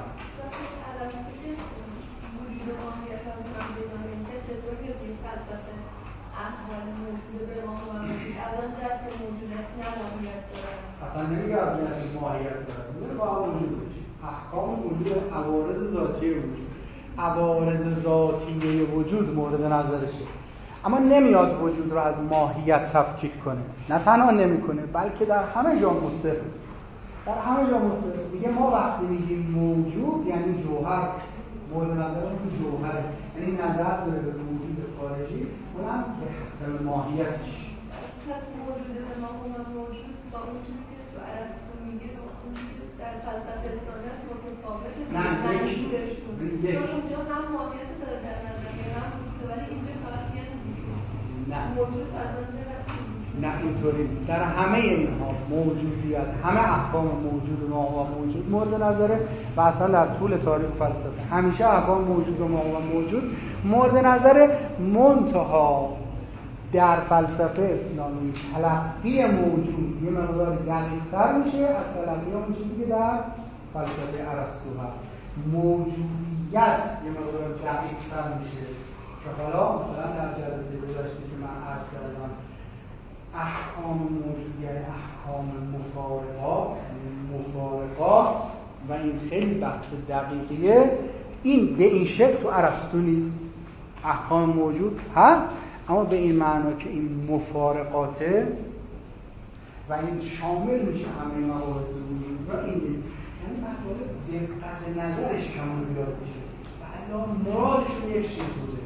وجود ماهیت هم هم بدانیم که چطور که این فلسفه احوال موجود به ماهیت الان جد که موجودت نه ماهیت داره اصلا نمیگه ابنیت ماهیت داره میگه با وجود بشه احکام وجود عوارض ذاتی وجود عوارض ذاتی وجود مورد نظرشه، اما نمیاد وجود رو از ماهیت تفکیک کنه. نه تنها نمیکنه بلکه در همه جا مستقل در همه جا مستقل میگه ما وقتی میگیم موجود یعنی جوهر، مورد نظرم که جوهره، یعنی نظر داره به موجود خارجی، اونم به حسب ماهیتش. پس موجود به ما هم موجود با اون چیزی که تو ارسطو میگه و اون که در فلسفه اسلامیت متفاوته. نه یکی چون اونجا هم ماهیت داره در نظر هم موجود، ولی اینجا فقط یعنی نه موجود فرزنده نه اینطوری نیست. در همه اینها موجودیت، همه احکام موجود و ما موجود مورد نظره و اصلا در طول تاریخ فلسفه همیشه احکام موجود و ما موجود مورد نظره. منتها در فلسفه اسلامی تلقی موجود یه مقدار دقیق‌تر میشه از تلقی اون چیزی که در فلسفه ارسطو هست. موجودیت یه مقدار دقیق‌تر میشه که حالا مثلا در جلسه گذشته که من عرض کردم احکام موجودیت احکام مفارقات مفارقات و این خیلی بحث دقیقیه. این به این شکل تو ارسطو نیست. احکام موجود هست اما به این معنا که این مفارقاته و این شامل میشه همه مباحث وجود و این نیست. یعنی مطالب دقت نظرش کم و زیاد میشه و الان مرادشون یک چیز بوده.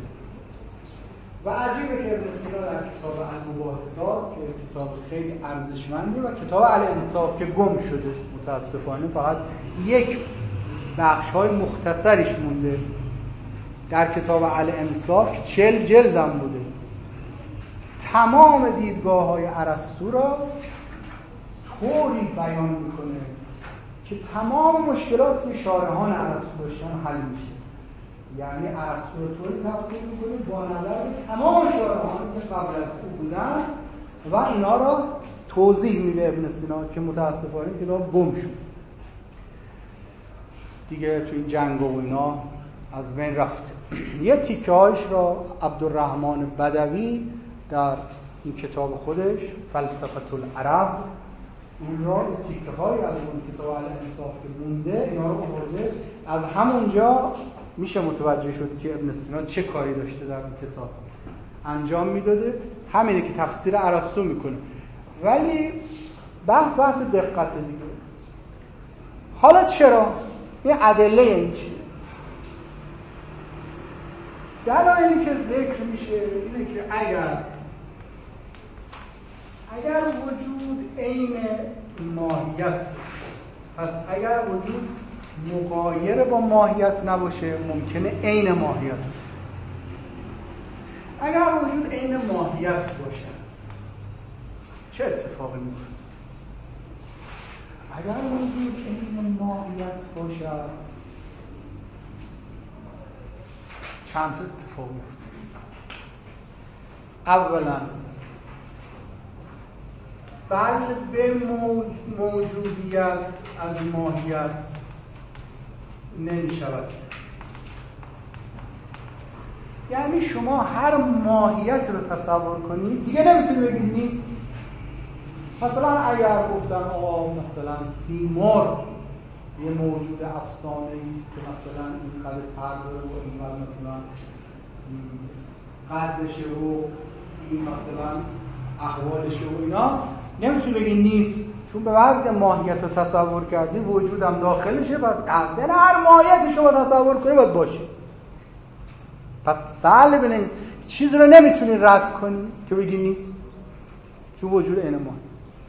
و عجیبه که ابن سینا در کتاب المباحثات که کتاب خیلی ارزشمندی و کتاب الانصاف که گم شده متاسفانه فقط یک بخش‌های مختصریش مونده در کتاب الانصاف که چل جلدم بوده، تمام دیدگاه‌های ارسطو را طوری بیان میکنه که تمام مشکلات که شارحان ارسطو داشتن حل میشه. یعنی ارسطو رو طوری تفسیر میکنه با نظر تمام شارحانی که قبل از او بودن و اینا را توضیح میده ابن سینا که متاسفانه کتاب گم شد دیگه، تو این جنگ و اینا از بین رفته. یه تیکه هایش را عبدالرحمن بدوی در این کتاب خودش فلسفه العرب اون را تیکه های از اون کتاب الانصاف که مونده اینا رو آورده. از همونجا میشه متوجه شد که ابن سینا چه کاری داشته در اون کتاب انجام میداده. همینه که تفسیر ارسطو میکنه، ولی بحث بحث دقت دیگه. حالا چرا؟ این ادله این چیه؟ دلایلی که ذکر میشه اینه که اگر اگر وجود عین ماهیت، پس اگر وجود مغایر با ماهیت نباشه ممکنه عین ماهیت. اگر وجود عین ماهیت باشه چه اتفاقی میفته؟ اگر وجود عین ماهیت باشه چند اتفاق میفته. اولا سلب موجودیت از ماهیت نمی شود. یعنی شما هر ماهیت رو تصور کنید دیگه نمیتونید بگید نیست. مثلا اگر گفتن آقا مثلا سیمرغ یه موجود افسانه‌ای که مثلا این قد پر داره و این قد مثلا قدشه و این مثلا احوالشه و اینا، نمیتونی بگی نیست، چون به وضع ماهیت رو تصور کردی وجودم داخلشه، پس اصلا هر ماهیتی شما تصور کنی باید باشه. پس سلب نیست، چیز رو نمیتونی رد کنی که بگی نیست چون وجود عین ماهیت.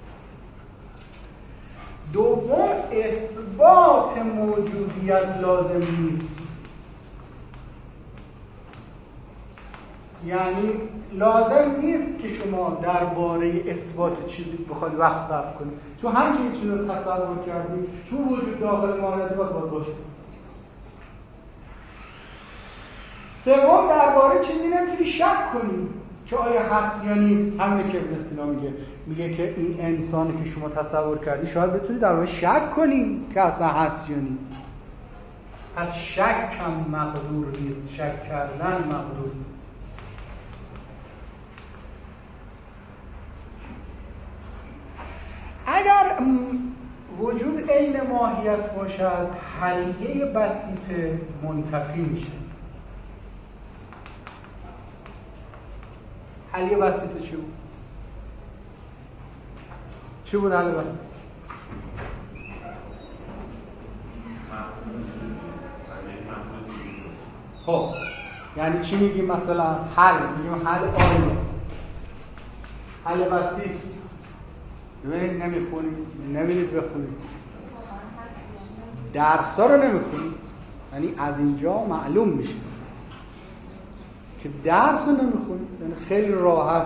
دوم اثبات موجودیت لازم نیست. یعنی لازم نیست که شما درباره اثبات چیزی بخواید وقت صرف کنید، چون هر کی یه چیزی رو تصور کردید چون وجود داخل ماهیت باید باشه. سوم درباره چیزی نمیتونی شک کنی که آیا هست یا نیست. همینه که ابن سینا میگه میگه که این انسانی که شما تصور کردی شاید بتونی درباره شک کنی که اصلا هست یا نیست. پس شک هم مقدور نیست، شک کردن مقدور نیست. اگر وجود عین ماهیت باشد حلیه بسیط منتفی میشه. حلیه بسیط چی بود؟ چی بود حلیه بسیط؟ خب یعنی چی میگیم؟ مثلا حل میگیم حل آیا حل بسیط. ببینید نمیخونید، نمیرید بخونید، درس‌ها رو نمیخونید، یعنی از اینجا معلوم میشه که درس رو نمیخونید. یعنی خیلی راحت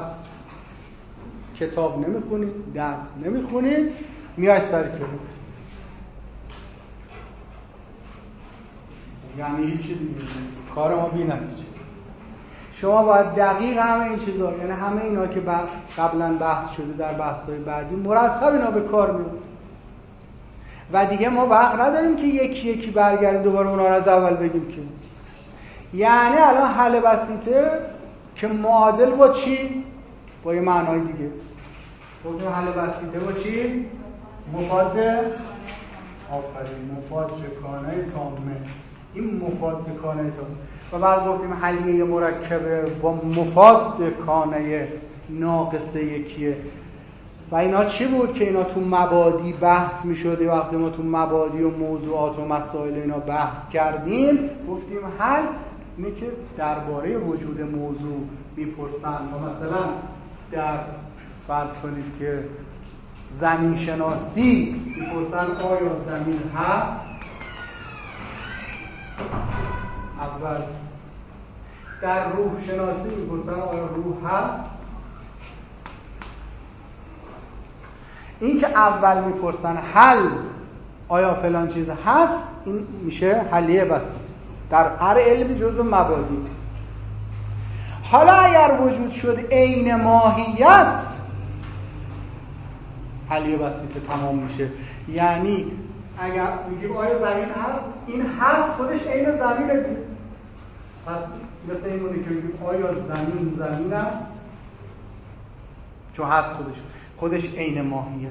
کتاب نمیخونید، درس نمیخونید، میاید سر کلاس، یعنی هیچ چیزی دیگه کار ما بی نتیجه. شما باید دقیق همه این چیزا، یعنی همه اینا که قبلا بحث شده در بحث‌های بعدی مرتب اینا به کار میاد و دیگه ما وقت نداریم که یکی یکی برگردیم دوباره اونا رو از اول بگیم که. یعنی الان حل بسیطه که معادل با چی؟ با یه معنای دیگه. گفتیم حل بسیطه با چی؟ مفاد آفرین مفاد شکانه تامه. این مفاد کانه تامه. و بعد گفتیم حلیه مرکبه با مفاد کانه ناقصه یکیه. و اینا چی بود که اینا تو مبادی بحث می شده؟ وقتی ما تو مبادی و موضوعات و مسائل اینا بحث کردیم گفتیم حل اینه که درباره وجود موضوع میپرسن و مثلا در فرض کنید که زمین شناسی میپرسن آیا زمین هست؟ اول در روح شناسی میپرسن آیا روح هست؟ این که اول میپرسن حل آیا فلان چیز هست، این میشه حلیه بسیط در هر علمی جزو مبادی. حالا اگر وجود شد عین ماهیت حلیه بسیط تمام میشه. یعنی اگر میگیم آیا زمین هست، این هست خودش عین زمینه. پس مثل این مونه که میگیم آیا زمین زمین است، چون هست خودش خودش عین ماهیت.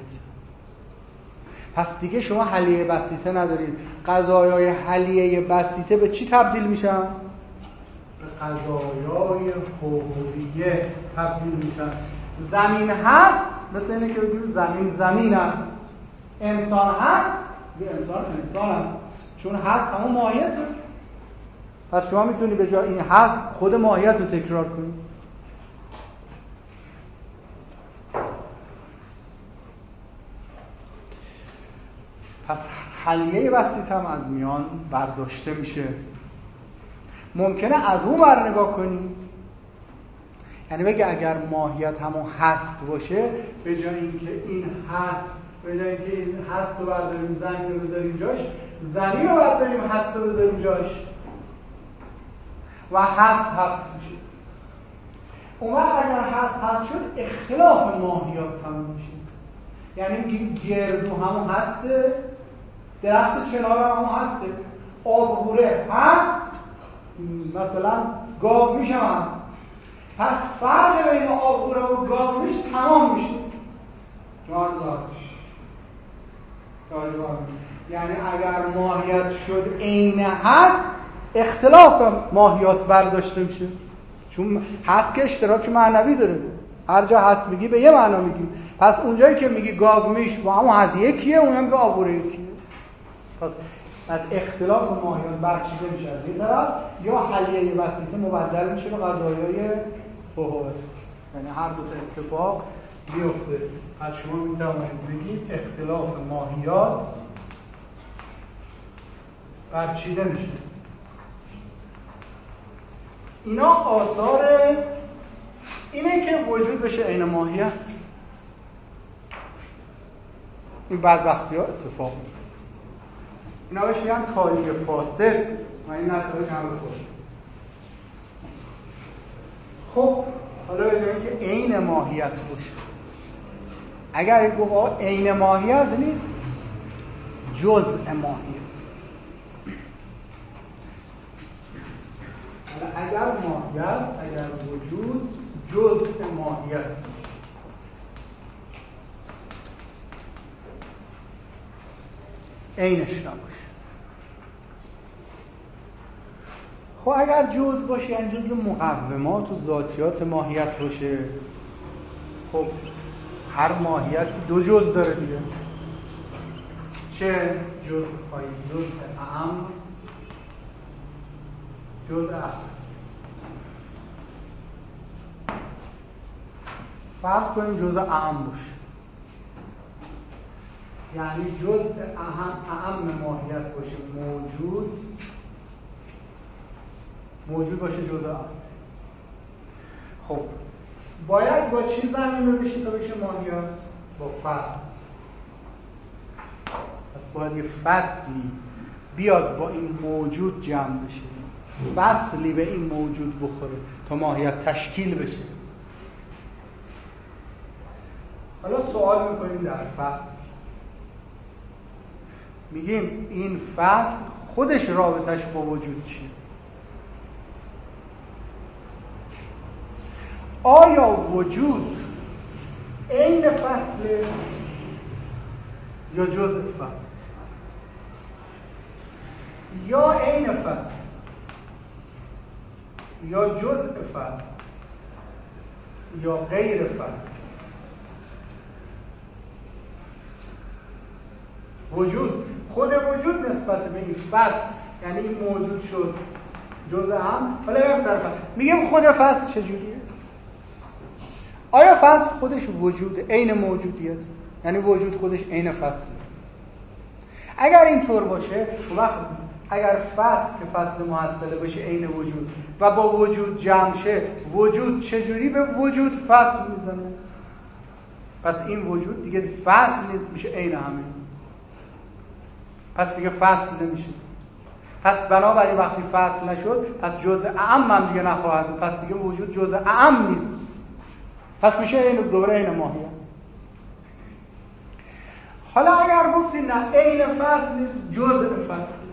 پس دیگه شما حلیه بسیطه ندارید. قضایای حلیه بسیطه به چی تبدیل میشن؟ به قضایای حقوقیه تبدیل میشن. زمین هست مثل اینه که بگیم زمین زمین است. انسان هست به انسان انسان است، چون هست همون ماهیت. پس شما میتونی به جای این هست خود ماهیت رو تکرار کنید. پس حلیه بسیط هم از میان برداشته میشه. ممکنه از اون بر نگاه کنیم، یعنی بگه اگر ماهیت همون هست باشه به جای اینکه این هست به جای اینکه این هست رو برداریم زمین رو بذاریم جاش، زمین رو برداریم هست رو بذاریم جاش و هست هست میشه. اون وقت اگر هست هست شد اختلاف ماهیات تموم میشه. یعنی میگیم گردو همون هسته، درخت چنار همون هسته، آبگوره هست، مثلا گاو میشه هست. پس فرق بین آبگوره و گاو میشه تمام میشه. جان دار یعنی اگر ماهیت شد عین هست اختلاف ماهیات برداشته میشه، چون هست که اشتراک معنوی داره. هر جا هست میگی به یه معنا میگی. پس اونجایی که میگی گاو میش با همون هست یکیه، اون هم که آبگوره یکیه. پس از اختلاف ماهیات برچیده میشه از این طرف، یا حلیه بسیطه مبدل میشه به قضایای فوق‌العاده. یعنی هر دو تا اتفاق بیفته. پس شما میتوانید بگید اختلاف ماهیات برچیده میشه. اینا آثار اینه که وجود بشه عین ماهیت. این بدبختی ها اتفاق میفته. اینا بهش میگن کاری فاسد و این نتایج هم باشه. خب حالا ببینیم که عین ماهیت باشه. اگر گفت عین ماهیت نیست، جزء ماهیت. حالا اگر ماهیت، اگر وجود جزء ماهیت، عینش نباشه. خب اگر جزء باشه یعنی جزء مقومات و ذاتیات ماهیت باشه. خب هر ماهیتی دو جزء داره دیگه. چه جزء های جزء اعم، جزء اخص. فرض کنیم جزء اعم باشه، یعنی جزء اهم اعم ماهیت باشه، موجود موجود باشه جزء اعم. خب باید با چی زمین بشه تا بشه ماهیت؟ با فصل. پس باید یه فصلی بیاد با این موجود جمع بشه، فصلی به این موجود بخوره تا ماهیت تشکیل بشه. حالا سوال میکنیم در فصل، میگیم این فصل خودش رابطش با وجود چیه؟ آیا وجود عین فصله یا جزء فصل؟ یا عین فصل یا جزء فصل یا غیر فصل؟ وجود خود وجود نسبت به این فصل یعنی این موجود شد جزء هم. حالا بریم در فصل. میگیم خود فصل چجوریه؟ آیا فصل خودش وجود عین موجودیت؟ یعنی وجود خودش عین فصله؟ اگر اینطور باشه وقت اگر فصل که فصل محصله باشه عین وجود و با وجود جمع شه، وجود چجوری به وجود فصل میزنه؟ پس این وجود دیگه فصل نیست، میشه عین همه. پس دیگه فصل نمیشه. پس بنابراین وقتی فصل نشد پس جزء اعم هم دیگه نخواهد بود. پس دیگه وجود جزء اعم نیست، پس میشه این دوباره عین ماهیت. حالا اگر گفتیم نه عین فصل نیست، جزء فصل،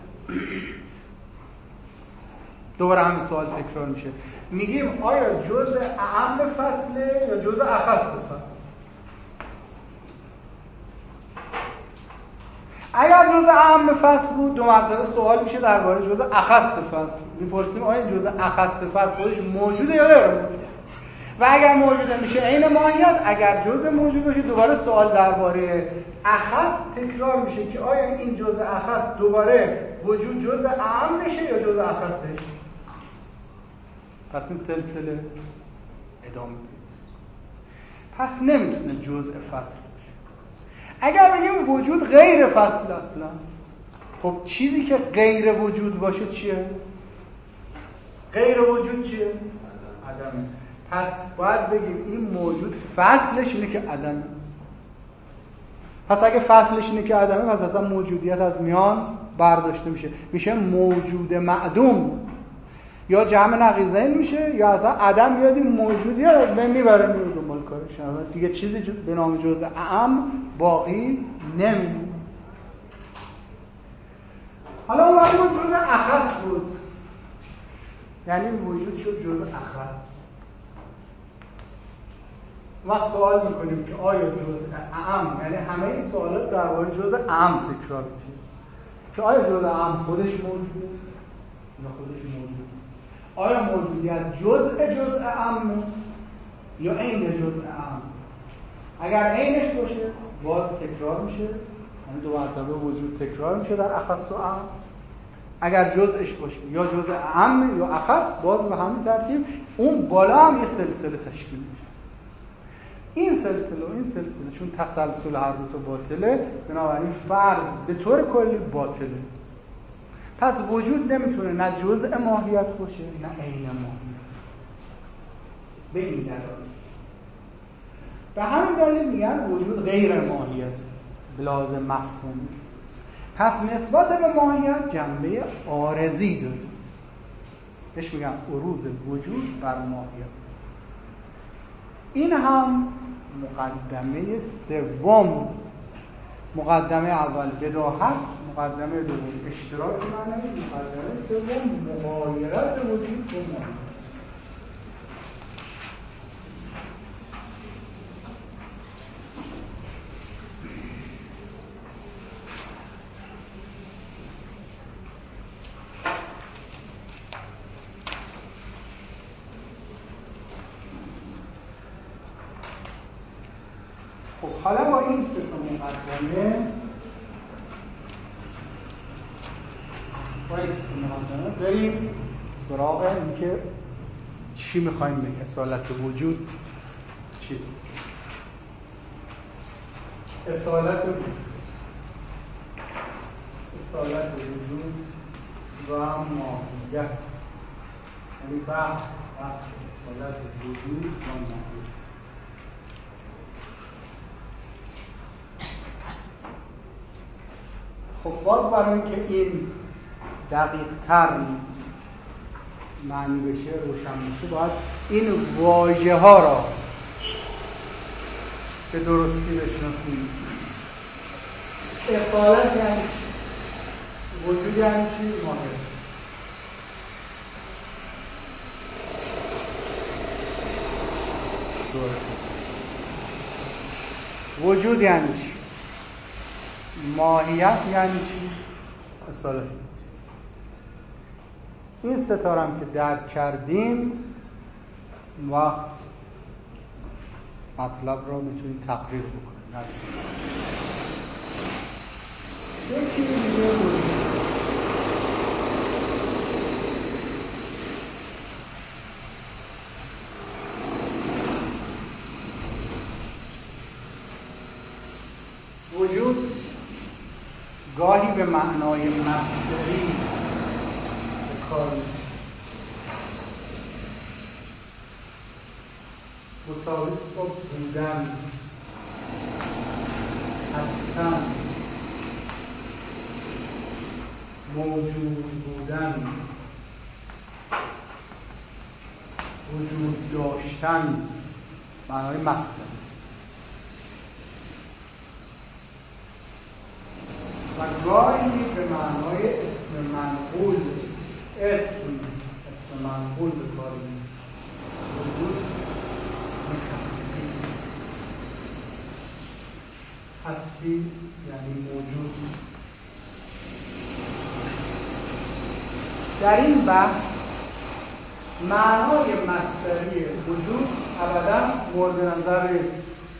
دوباره همین سوال تکرار میشه. میگیم آیا جزء اعم فصله یا جزء اخص فصل؟ اگر جزء اعم فصل بود دو مرتبه سوال میشه درباره جزء اخص فصل. میپرسیم آیا جزء اخص فصل خودش موجوده یا غیر موجوده؟ و اگر موجوده میشه عین ماهیت. اگر جزء موجود باشه دوباره سوال درباره اخص تکرار میشه که آیا این جزء اخص دوباره وجود جزء اعم میشه یا جزء اخصش؟ پس این سلسله ادامه میده. پس نمیتونه جزء فصل باشه. اگر بگیم وجود غیر فصل اصلا، خب چیزی که غیر وجود باشه چیه؟ غیر وجود چیه؟ عدمه. پس باید بگیم این موجود فصلش اینه که عدمه. پس اگه فصلش اینه که عدمه پس اصلا موجودیت از میان برداشته میشه، میشه موجود معدوم. یا جمع نقیضین میشه یا اصلا عدم بیاد این موجودیت از بین میبره میره دنبال کارش. دیگه چیزی به نام جزء اعم باقی نمیمونه. حالا اون وقتی جزء اخص بود یعنی وجود شد جزء اخص. وقت سوال میکنیم که آیا جزء اعم، یعنی همه این سوالات درباره جزء اعم تکرار میشه که آیا جزء اعم خودش موجوده یا خودش موجوده؟ آیا موجودیت جزء جزء اعم یا عین جزء اعم؟ اگر عینش باشه باز تکرار میشه، یعنی دو مرتبه وجود تکرار میشه در اخص و اعم. اگر جزءش باشه یا جزء اعم یا اخص باز به همین ترتیب اون بالا هم یه سلسله تشکیل میشه. این سلسله و این سلسله چون تسلسل هر دو تا باطله، بنابراین فرض به طور کلی باطله. پس وجود نمیتونه نه جزء ماهیت باشه نه عین ماهیت. به این دلایل. به همین دلیل میگن وجود غیر ماهیت بلازم مفهوم. پس نسبت به ماهیت جنبه عارضی داره. بهش میگن عروض وجود بر ماهیت. این هم مقدمه سوم. مقدمه اول بداهت، مقدمه دوم اشتراک معنوی، مقدمه سوم مغایرت وجود با ماهیت. خب حالا با این سه تا مقدمه با این سه تا مقدمه بریم سراغ اینکه چی میخوایم بگیم. اصالت وجود چیست؟ اصالت وجود اصالت وجود و ماهیت، یعنی بحث بحث اصالت وجود و ماهیت. خب باز برای اینکه این دقیق تر معنی بشه، روشن بشه، باید این واژه ها را به درستی بشناسیم. اصالت یعنی وجود یعنی چی؟ ماهیت. وجود یعنی چی؟ ماهیت یعنی چی؟ اصالت. این ستاره هم که درک کردیم وقت مطلب را میتونیم تقریر بکنیم. یکی دیگه وجود وجود گاهی به معنای مصدری به کار مساوی است با بودن، هستن، موجود بودن، وجود داشتن، معنای مصدر. و گاهی به معنای اسم منقول، اسم اسم منقول به کار می‌برد. وجود هستی، هستی یعنی موجود. در این بحث معنای مصدری وجود ابداً مورد نظر نیست.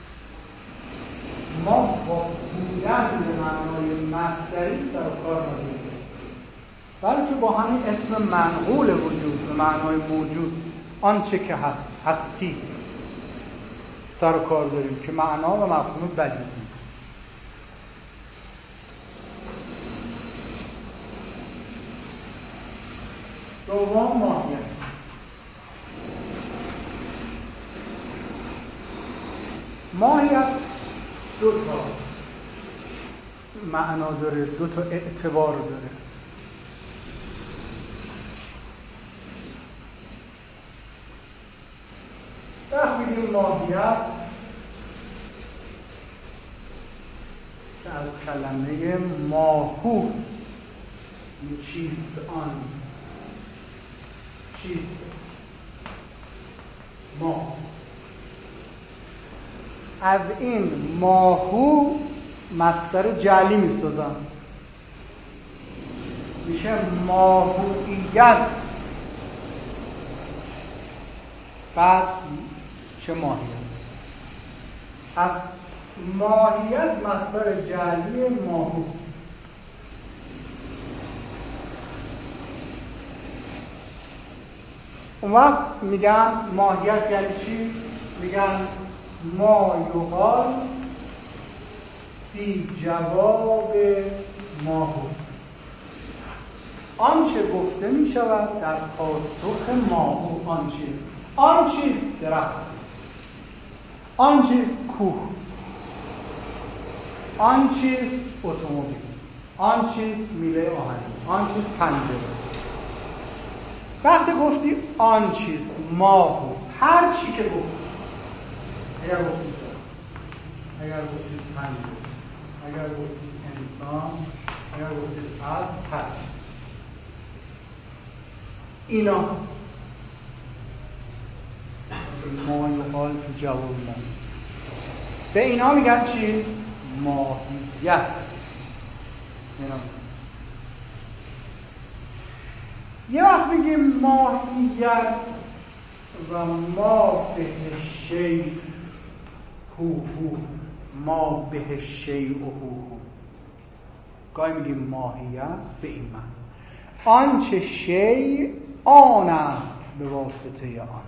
ما با بودن به معنای مصدری سر و کار نداریم، بلکه با همین اسم منقول وجود به معنای موجود، آنچه که هست، هستی، سر و کار داریم که معنا و مفهوم بدیهی. دوم ماهیت. ماهیت دو تا معنا داره، دو تا اعتبار داره. وقتی میگیم ماهیت که از کلمه ماهو، چیست آن، چیست ما، از این ماهو مصدر جعلی می‌سازن، میشه ماهویت. بعد چه ماهیت؟ از ماهیت مصدر جعلی ماهو. اون وقت میگن ماهیت یعنی چی؟ میگن ما یقال فی جواب ماهو، آنچه گفته می شود در پاسخ ماهو، آن چیز آن چیز درخت، آن چیز کوه، آن چیز اتومبیل، آن چیز میله آهنی، آن چیز پنجره. وقتی گفتی آن چیز، ماه، هر چی که گفتی، اگر گفتی اگر گفتی پنجره، اگر گفتی انسان، اگر گفتی از پس، اینا ما یقال تو جواب ما، به اینا میگن چی؟ ماهیت. اینا یه وقت میگیم ماهیت و ما به شیء هو هو، ما به شیء هو هو. گاهی میگیم ماهیت به این معنی آنچه شیء آن است به واسطه آن.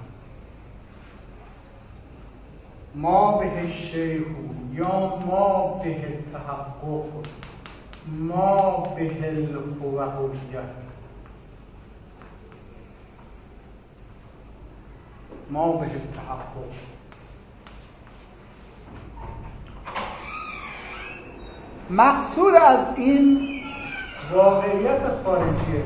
ما به شیء هو یا ما به تحقق، ما به الهویت، ما به تحقق. مقصود از این واقعیت خارجیه.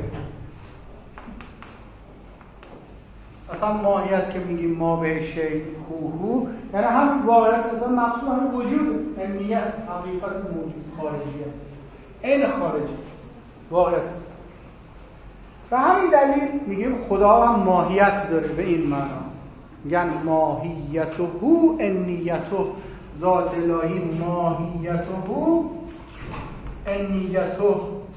اصلا ماهیت که میگیم ما به شیء هو هو، یعنی هم واقعیت، اصلا مقصود همین وجود، امنیت، حقیقت موجود خارجیه، این خارجی واقعیت. و همین دلیل میگیم خدا هم ماهیت داره به این معنا. میگن ماهیته انیته، ذات الهی ماهیته انیته،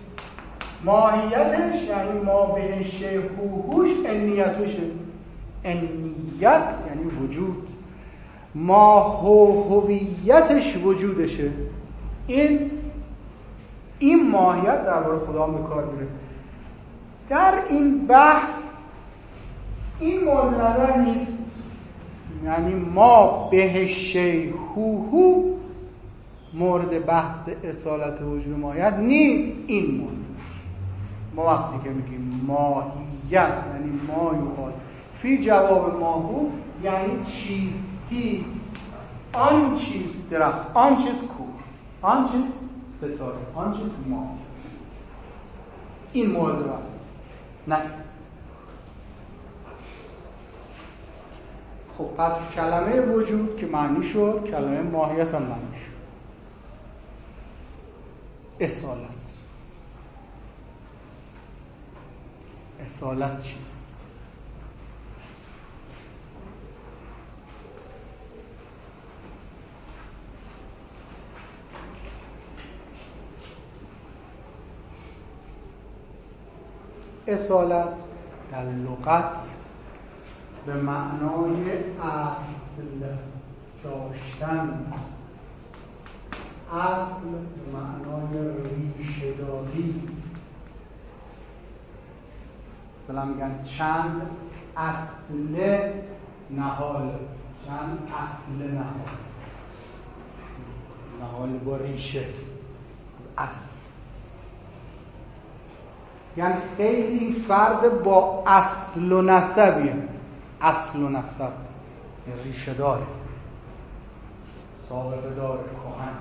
ماهیتش یعنی ما به شیء هوش، انیتشه، انیت یعنی وجود، ما هویتش وجودشه. این این ماهیت درباره خدا به کار میره. در این بحث این مورد نظر نیست، یعنی ما به شیء هو هو مورد بحث اصالت وجود ماهیت نیست. این مورد ما وقتی که میگیم ماهیت یعنی ما یقال فی جواب ما هو، یعنی چیستی، آن چیز درخت، آن چیز کوه، آن چیز ستاره، آن چیز ما. این مورد بحث نه. خب پس کلمه وجود که معنی شد، کلمه ماهیت هم معنی شد. اصالت، اصالت چیست؟ اصالت در لغت به معنای اصل داشتن، اصل به معنای ریشه داری. مثلا میگن چند اصل نهال، چند اصل نهال، نهال با ریشه، اصل. یعنی خیلی فرد با اصل و نسبیه، اصل و نسب، ریشه داره، سابقه داره، کهن.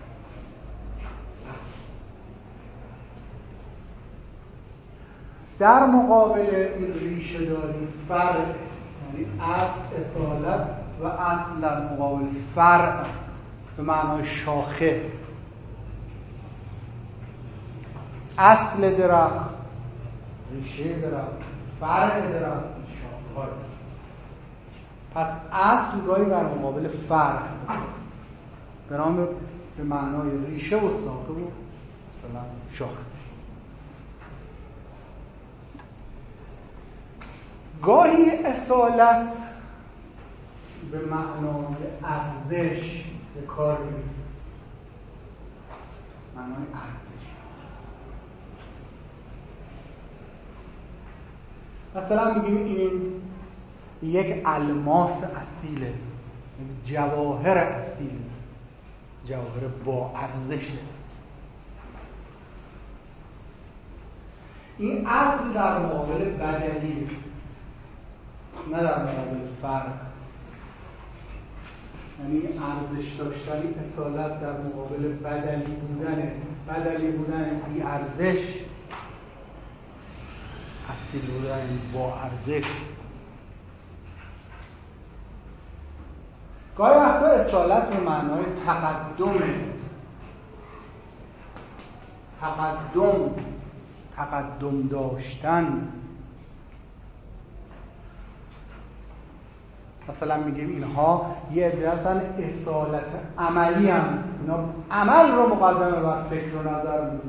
در مقابل این ریشه داری فرع، یعنی اصل اصالت و اصل در مقابل فرع به معنای شاخه. اصل درخت، ریشه درخت، فرع درخت، شاخه. پس اصل گاهی در مقابل فرع به نام به معنای ریشه و ساقه و مثلا شاخه. گاهی اصالت به معنای ارزش به کار می‌بره، معنای ارزش. مثلا میگیم این یک الماس اصیله، یک جواهر اصیل، جواهر با ارزشه. این اصل در مقابل بدلی، نه در مقابل فرق. یعنی ارزش داشتن اصالت در مقابل بدلی بودن، بدلی بودن بی ارزش، اصیل بودن با ارزش. گاهی وقتا اصالت به معنای تقدمه، تقدم، تقدم داشتن. مثلا میگیم اینها یه عده هستن اصالت عملی هم، اینا عمل رو مقدمه بر فکر و نظر میدونن.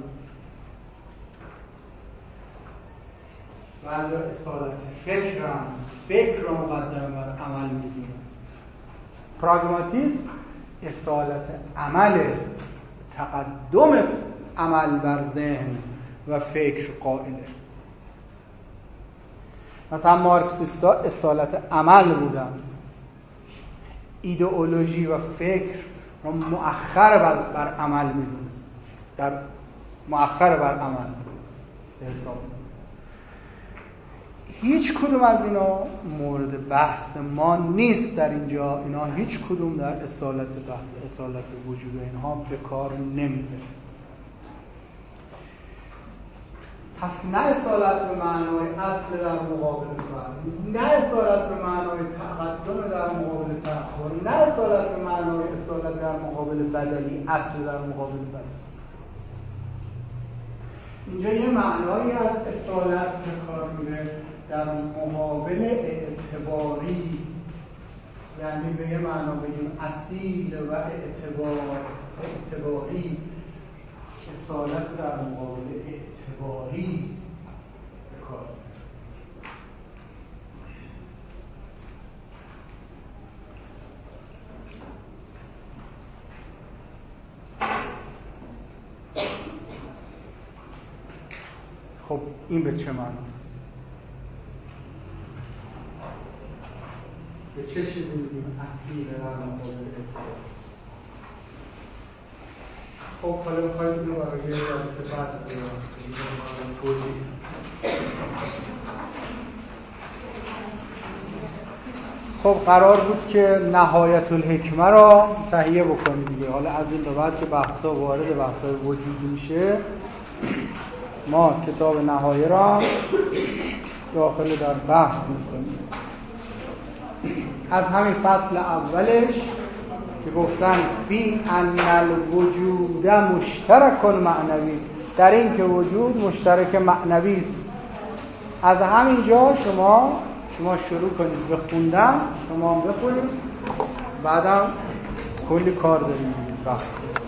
بعضی اصالت فکر هم، فکر رو مقدمه بر عمل میدونن. پراگماتیسم اصالت عمل، تقدم عمل بر ذهن و فکر قائله. مثلا مارکسیستا اصالت عمل بودن، ایدئولوژی و فکر رو مؤخر بر, بر عمل میدونست، در مؤخر بر عمل به حساب. هیچ کدوم از اینا مورد بحث ما نیست در اینجا. اینا هیچ کدوم در اصالت بحث، اصالت وجود اینها به کار نمیده. پس نه اصالت به معنای اصل در مقابل فرد، نه اصالت به معنای تقدم در مقابل تأخر، نه اصالت به معنای اصالت در مقابل بدلی، اصل در مقابل بدلی. اینجا یه معنایی از اصالت به کار میره در مقابل اعتباری، یعنی به یه معنا بگیم اصیل و اعتبار، اعتباری. اصالت در مقابل اعتباری به کار میره. خب این به چه معنی؟ به چه چیزی میگیم اصیل در مقابل اعتبار؟ خب حالا بخواید اینو برای یه جلسه بعد توضیح. خب قرار بود که نهایت الحکمه را تهیه بکنیم دیگه. حالا از این به بعد که بحثا وارد بحثای وجودی میشه، ما کتاب نهایه را داخل در بحث میکنیم. از همین فصل اولش که گفتن فی ان الوجود مشترک معنوی، در این که وجود مشترک معنوی است. از همین جا شما شما شروع کنید به خوندن، شما هم بخونید، بعدم کلی کار داریم بحث.